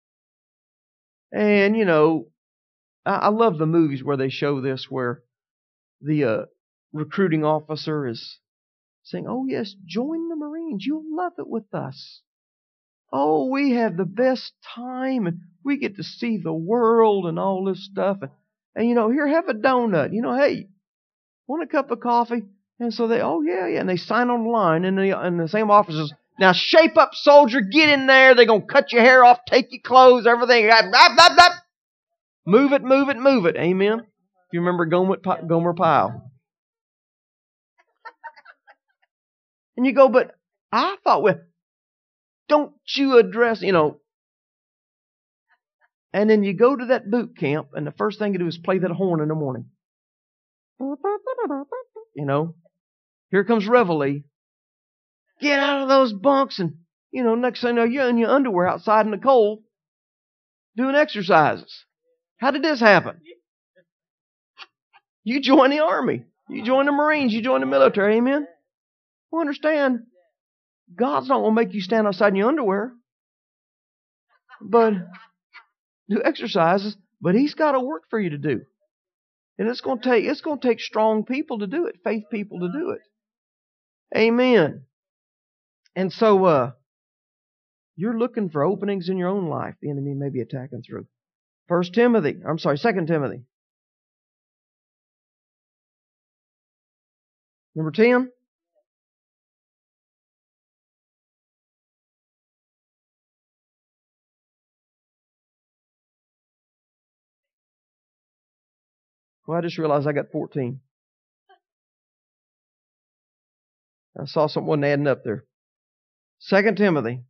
And, I love the movies where they show this, where the recruiting officer is saying, oh yes, join the Marines. You'll love it with us. Oh, we have the best time and we get to see the world and all this stuff. And here, have a donut. Hey, want a cup of coffee? And so they, oh yeah. And they sign on the line and the same officers, now shape up, soldier, get in there. They're going to cut your hair off, take your clothes, everything. Move it, move it, move it. Amen. If you remember Gomer Pyle. And you go, but I thought, well, don't you address, And then you go to that boot camp, and the first thing you do is play that horn in the morning. Here comes Reveille. Get out of those bunks, and, next thing you know, you're in your underwear outside in the cold doing exercises. How did this happen? You join the army. You join the Marines. You join the military. Amen? Well, understand, God's not going to make you stand outside in your underwear, but do exercises. But He's got a work for you to do, and it's going to take strong people to do it, faith people to do it. Amen. And so, you're looking for openings in your own life. The enemy may be attacking through. 2 Timothy. Number 10. Well, I just realized I got 14. I saw something wasn't adding up there. 2 Timothy.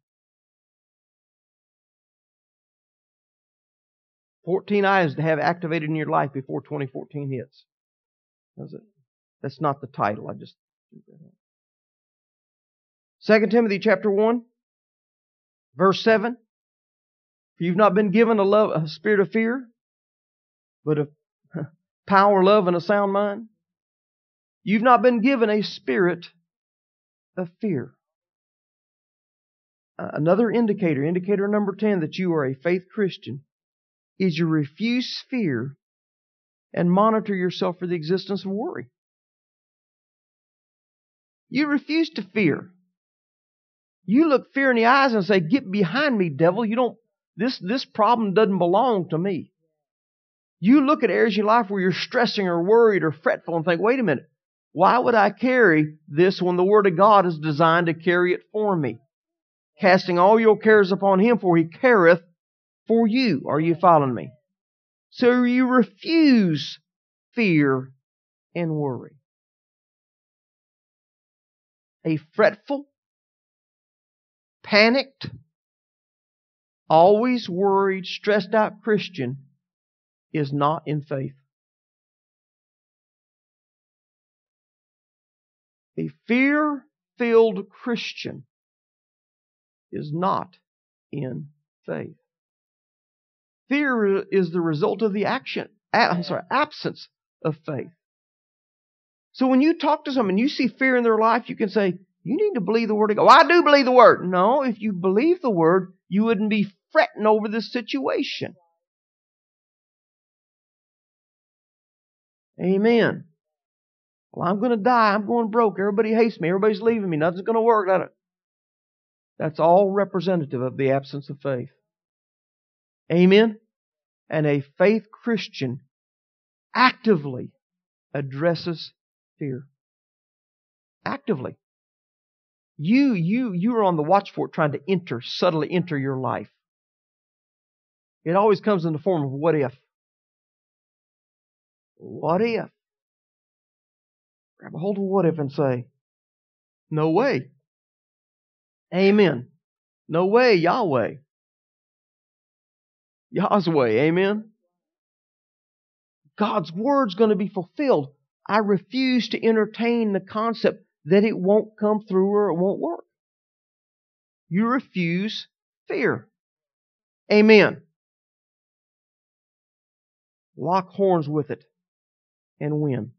14 items to have activated in your life before 2014 hits. That's not the title. I just did that. 2 Timothy chapter 1, verse 7. For you've not been given a spirit of fear, but of power, love, and a sound mind. You've not been given a spirit of fear. Another indicator number 10 that you are a faith Christian is you refuse fear and monitor yourself for the existence of worry. You refuse to fear. You look fear in the eyes and say, get behind me, devil. This problem doesn't belong to me. You look at areas in your life where you're stressing or worried or fretful and think, wait a minute, why would I carry this when the Word of God is designed to carry it for me? Casting all your cares upon Him, for He careth for you. Are you following me? So you refuse fear and worry. A fretful, panicked, always worried, stressed out Christian is not in faith. A fear-filled Christian is not in faith. Fear is the result of the absence of faith. So when you talk to someone and you see fear in their life, you can say, you need to believe the Word of God. Well, I do believe the Word. No, if you believe the Word, you wouldn't be fretting over this situation. Amen. Well, I'm going to die. I'm going broke. Everybody hates me. Everybody's leaving me. Nothing's going to work. That's all representative of the absence of faith. Amen. And a faith Christian actively addresses fear. Actively. You are on the watch for it, trying to subtly enter your life. It always comes in the form of what if. What if? Grab a hold of what if and say, no way. Amen. No way, Yahweh. Yah's way. Amen. God's Word's going to be fulfilled. I refuse to entertain the concept that it won't come through or it won't work. You refuse fear. Amen. Lock horns with it and win.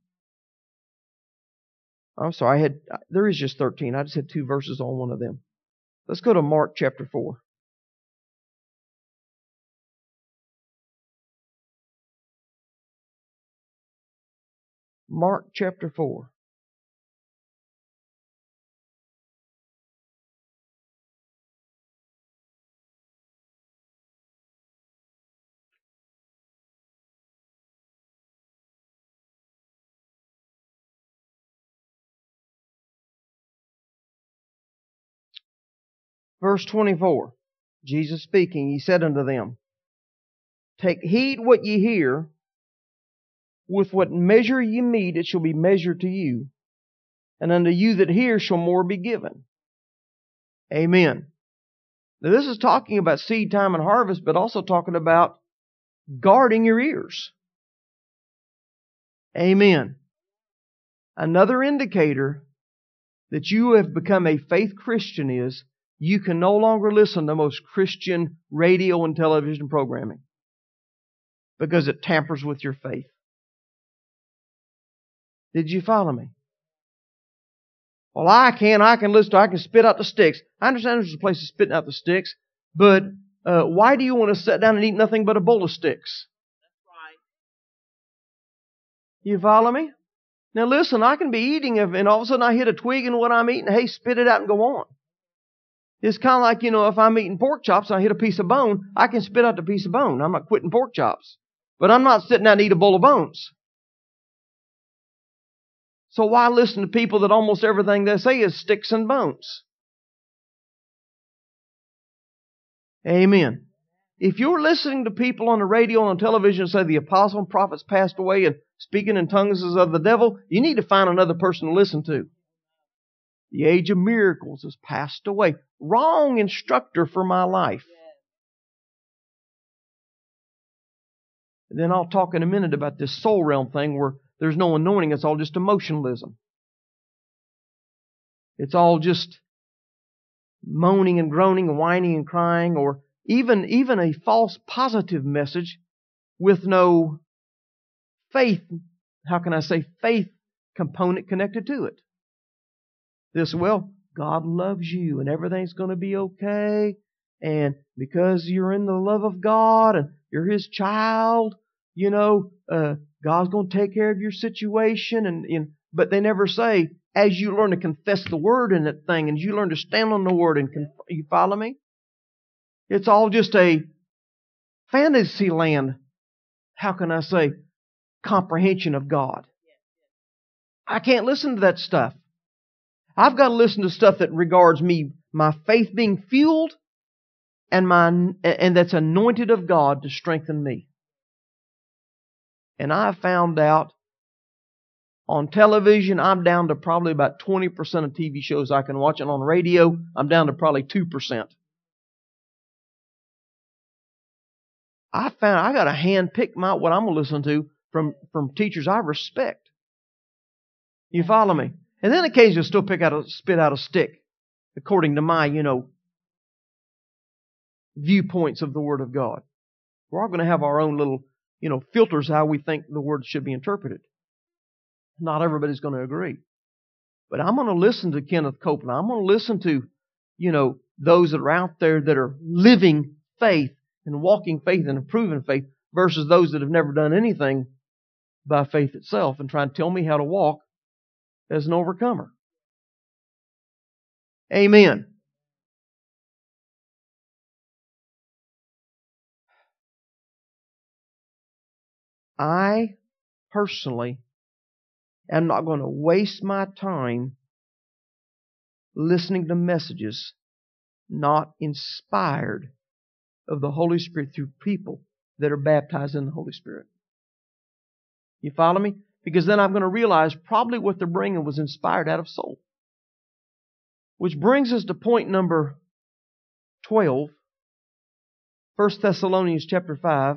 I'm sorry, there is just 13. I just had 2 verses on one of them. Let's go to Mark chapter 4. Mark chapter 4. Verse 24, Jesus speaking, He said unto them, take heed what ye hear. With what measure ye mete, it shall be measured to you. And unto you that hear shall more be given. Amen. Now this is talking about seed time and harvest, but also talking about guarding your ears. Amen. Another indicator that you have become a faith Christian is you can no longer listen to most Christian radio and television programming because it tampers with your faith. Did you follow me? Well, I can listen to, I can spit out the sticks. I understand there's a place of spitting out the sticks, but why do you want to sit down and eat nothing but a bowl of sticks? That's right. You follow me? Now listen, I can be eating and all of a sudden I hit a twig in what I'm eating. Hey, spit it out and go on. It's kind of like, if I'm eating pork chops and I hit a piece of bone, I can spit out the piece of bone. I'm not quitting pork chops. But I'm not sitting down and eat a bowl of bones. So why listen to people that almost everything they say is sticks and bones? Amen. If you're listening to people on the radio and on television say the apostles and prophets passed away and speaking in tongues is of the devil, you need to find another person to listen to. The age of miracles has passed away. Wrong instructor for my life. And then I'll talk in a minute about this soul realm thing where there's no anointing. It's all just emotionalism. It's all just moaning and groaning and whining and crying, or even a false positive message with no faith, faith component connected to it. God loves you and everything's going to be okay. And because you're in the love of God and you're His child, God's going to take care of your situation. But they never say, as you learn to confess the Word in that thing, and you learn to stand on the Word, you follow me? It's all just a fantasy land, comprehension of God. I can't listen to that stuff. I've got to listen to stuff that regards me, my faith being fueled, and that's anointed of God to strengthen me. And I found out on television, I'm down to probably about 20% of TV shows I can watch, and on radio, I'm down to probably 2%. I got to hand pick what I'm going to listen to from teachers I respect. You follow me? And then occasionally still spit out a stick according to my, viewpoints of the Word of God. We're all going to have our own little, filters how we think the Word should be interpreted. Not everybody's going to agree. But I'm going to listen to Kenneth Copeland. I'm going to listen to, those that are out there that are living faith and walking faith and improving faith versus those that have never done anything by faith itself and trying to tell me how to walk as an overcomer. Amen. I personally am not going to waste my time listening to messages not inspired of the Holy Spirit through people that are baptized in the Holy Spirit. You follow me? Because then I'm going to realize probably what they're bringing was inspired out of soul. Which brings us to point number 12, 1 Thessalonians chapter 5.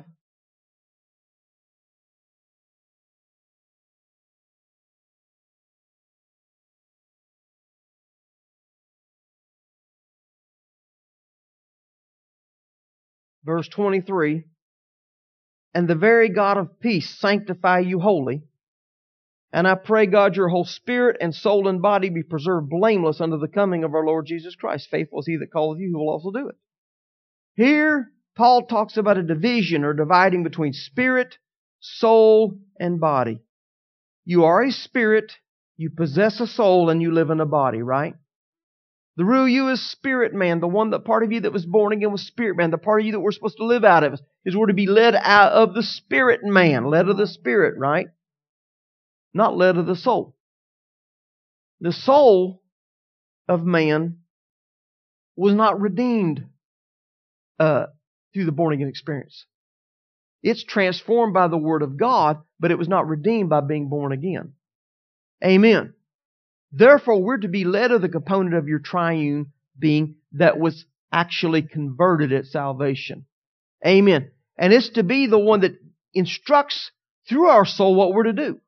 Verse 23, and the very God of peace sanctify you wholly. And I pray, God, your whole spirit and soul and body be preserved blameless unto the coming of our Lord Jesus Christ. Faithful is he that calleth you, who will also do it. Here, Paul talks about a division or dividing between spirit, soul, and body. You are a spirit, you possess a soul, and you live in a body, right? The real you is spirit man. The one that part of you that was born again was spirit man. The part of you that we're supposed to live out of is we're to be led out of the spirit man. Led of the spirit, right? Not led of the soul. The soul of man was not redeemed through the born again experience. It's transformed by the Word of God, but it was not redeemed by being born again. Amen. Therefore, we're to be led of the component of your triune being that was actually converted at salvation. Amen. And it's to be the one that instructs through our soul what we're to do.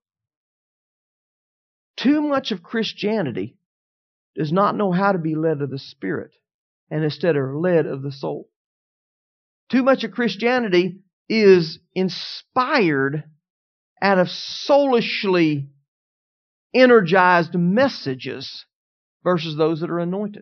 Too much of Christianity does not know how to be led of the Spirit and instead are led of the soul. Too much of Christianity is inspired out of soulishly energized messages versus those that are anointed.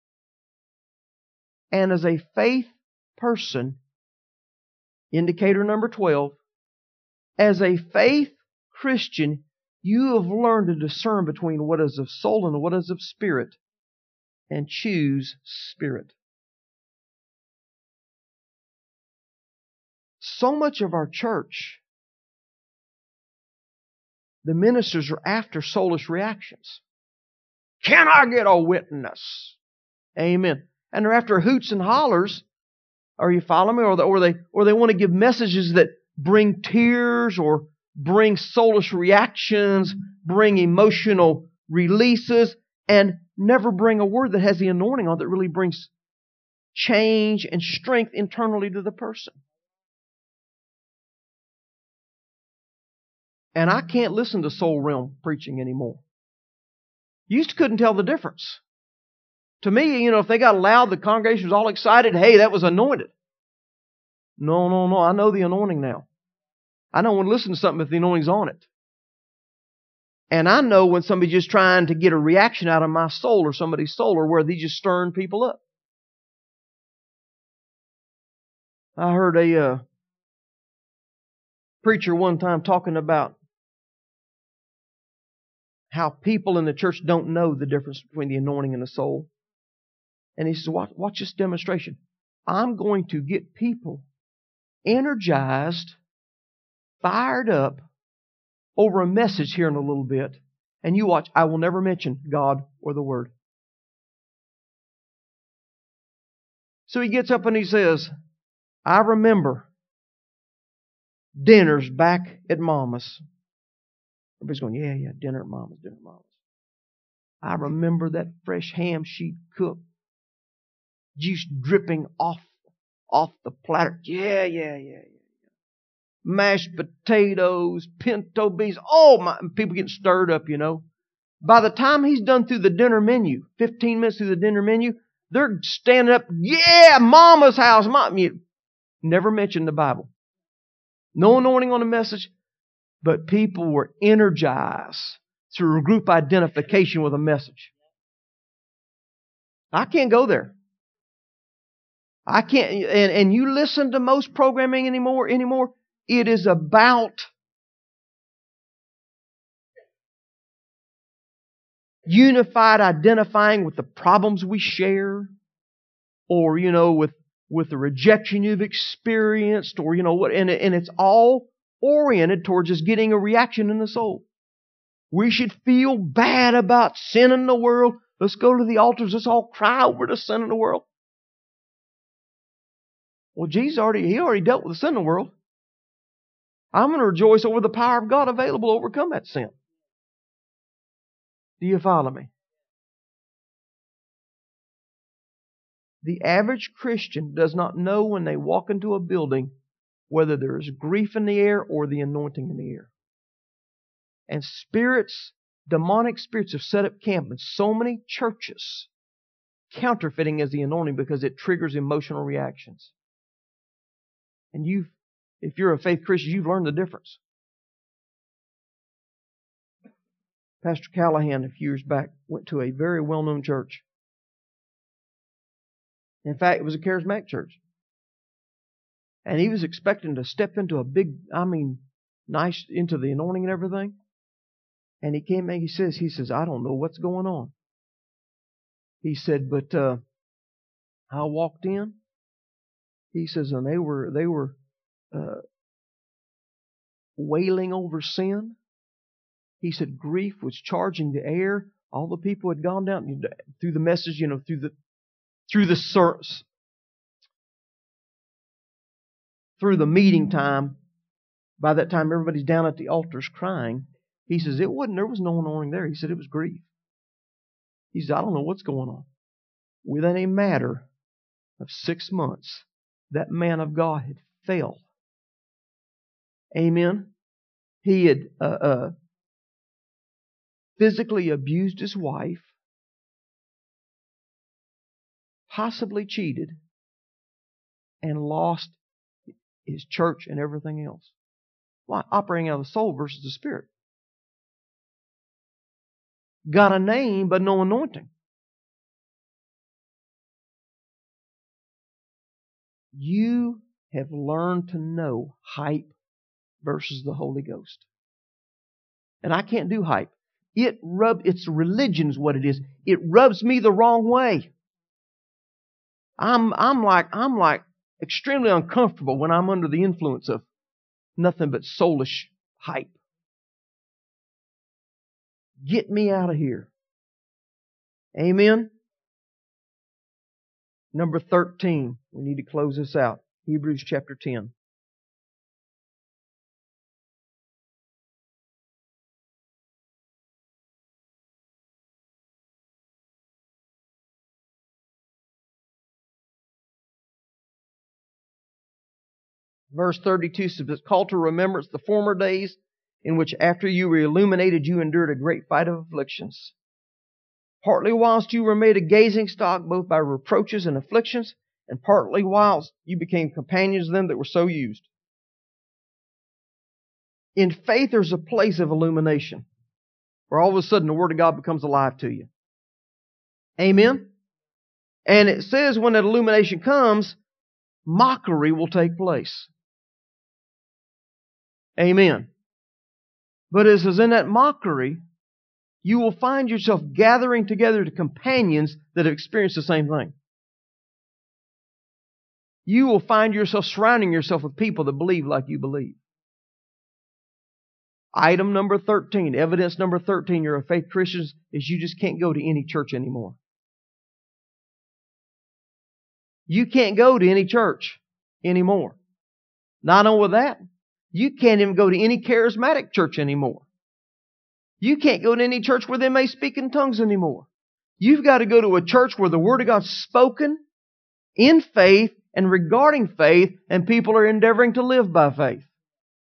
And as a faith person, indicator number 12, as a faith Christian, you have learned to discern between what is of soul and what is of spirit and choose spirit. So much of our church, the ministers are after soulish reactions. Can I get a witness? Amen. And they're after hoots and hollers. Are you following me? Or they want to give messages that bring tears or bring soulish reactions, bring emotional releases, and never bring a word that has the anointing on it that really brings change and strength internally to the person. And I can't listen to soul realm preaching anymore. You used to couldn't tell the difference. To me, if they got loud, the congregation was all excited. Hey, that was anointed. No. I know the anointing now. I know when to listen to something if the anointing's on it. And I know when somebody's just trying to get a reaction out of my soul or somebody's soul or where they just stirring people up. I heard a preacher one time talking about how people in the church don't know the difference between the anointing and the soul. And he says, watch this demonstration. I'm going to get people energized, fired up over a message here in a little bit. And you watch, I will never mention God or the Word. So he gets up and he says, I remember dinners back at Mama's. Everybody's going, yeah, dinner at Mama's. I remember that fresh ham she'd cooked. Juice dripping off the platter. Yeah. mashed potatoes, pinto beans. Oh, my, people getting stirred up, you know. By the time he's done through the dinner menu, 15 minutes through the dinner menu, they're standing up, yeah, Mama's house. Mom. You never mentioned the Bible. No anointing on the message, but people were energized through a group identification with a message. I can't go there. I can't, and you listen to most programming anymore, it is about unified identifying with the problems we share, or, you know, with the rejection you've experienced, or, you know, what, and it's all oriented towards just getting a reaction in the soul. We should feel bad about sin in the world. Let's go to the altars. Let's all cry over the sin in the world. Well, Jesus already dealt with the sin in the world. I'm going to rejoice over the power of God available to overcome that sin. Do you follow me? The average Christian does not know when they walk into a building whether there is grief in the air or the anointing in the air. And demonic spirits have set up camp in so many churches, counterfeiting as the anointing because it triggers emotional reactions. And if you're a faith Christian, you've learned the difference. Pastor Callahan, a few years back, went to a very well-known church. In fact, it was a charismatic church. And he was expecting to step into a big, nice, into the anointing and everything. And he came in, he says, I don't know what's going on. He said, but I walked in. He says, and they were wailing over sin. He said grief was charging the air. All the people had gone down through the message, you know, through the meeting time. By that time, everybody's down at the altars crying. He says there was no anointing there. He said it was grief. He said, I don't know what's going on. Within a matter of 6 months, that man of God had fell. Amen. He had physically abused his wife, possibly cheated, and lost his church and everything else. Why? Operating out of the soul versus the spirit. Got a name, but no anointing. You have learned to know hype versus the Holy Ghost. And I can't do hype. It's religion is what it is. It rubs me the wrong way. I'm like extremely uncomfortable when I'm under the influence of nothing but soulish hype. Get me out of here. Amen. Number 13. We need to close this out. Hebrews chapter 10. Verse 32 says, call to remembrance the former days in which after you were illuminated, you endured a great fight of afflictions. Partly whilst you were made a gazing stock both by reproaches and afflictions, and partly whilst you became companions of them that were so used. In faith, there's a place of illumination where all of a sudden the Word of God becomes alive to you. Amen? And it says when that illumination comes, mockery will take place. Amen. But it says in that mockery, you will find yourself gathering together to companions that have experienced the same thing. You will find yourself surrounding yourself with people that believe like you believe. Item number 13, evidence number 13, you're a faith Christian, is you just can't go to any church anymore. You can't go to any church anymore. Not only that, you can't even go to any charismatic church anymore. You can't go to any church where they may speak in tongues anymore. You've got to go to a church where the Word of God's spoken in faith and regarding faith, and people are endeavoring to live by faith.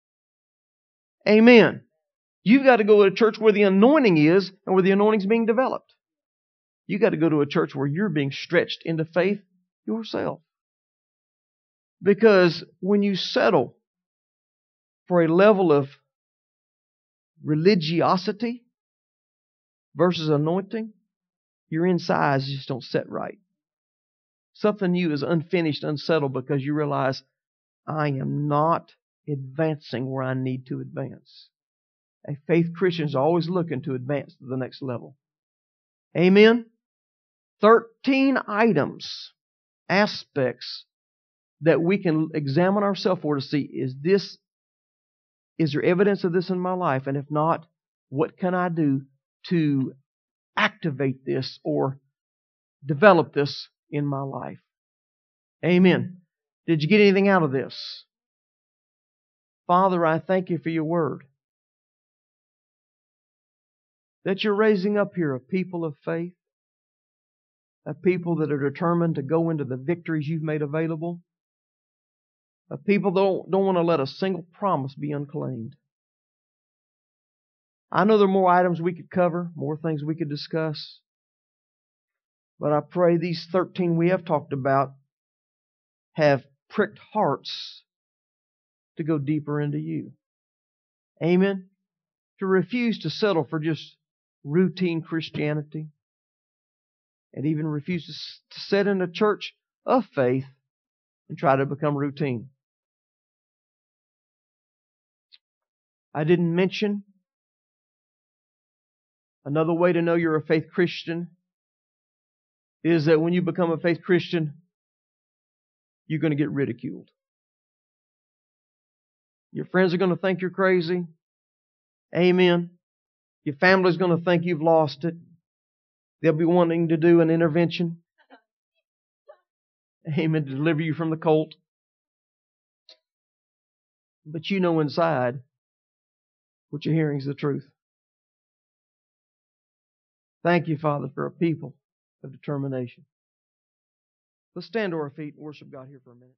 Amen. You've got to go to a church where the anointing is and where the anointing is being developed. You've got to go to a church where you're being stretched into faith yourself. Because when you settle for a level of religiosity versus anointing, your insides just don't set right. Something new is unfinished, unsettled, because you realize, I am not advancing where I need to advance. A faith Christian is always looking to advance to the next level. Amen? 13 items, aspects that we can examine ourselves for to see, is there evidence of this in my life? And if not, what can I do to activate this or develop this in my life? Amen. Did you get anything out of this? Father, I thank you for your word. That you're raising up here a people of faith, a people that are determined to go into the victories you've made available, a people that don't want to let a single promise be unclaimed. I know there are more items we could cover, more things we could discuss, but I pray these 13 we have talked about have pricked hearts to go deeper into you. Amen? To refuse to settle for just routine Christianity, and even refuse to sit in a church of faith and try to become routine. I didn't mention another way to know you're a faith Christian is that when you become a faith Christian, you're going to get ridiculed. Your friends are going to think you're crazy. Amen. Your family's going to think you've lost it. They'll be wanting to do an intervention. Amen. To deliver you from the cult. But you know inside what you're hearing is the truth. Thank you, Father, for a people of determination. Let's stand to our feet and worship God here for a minute.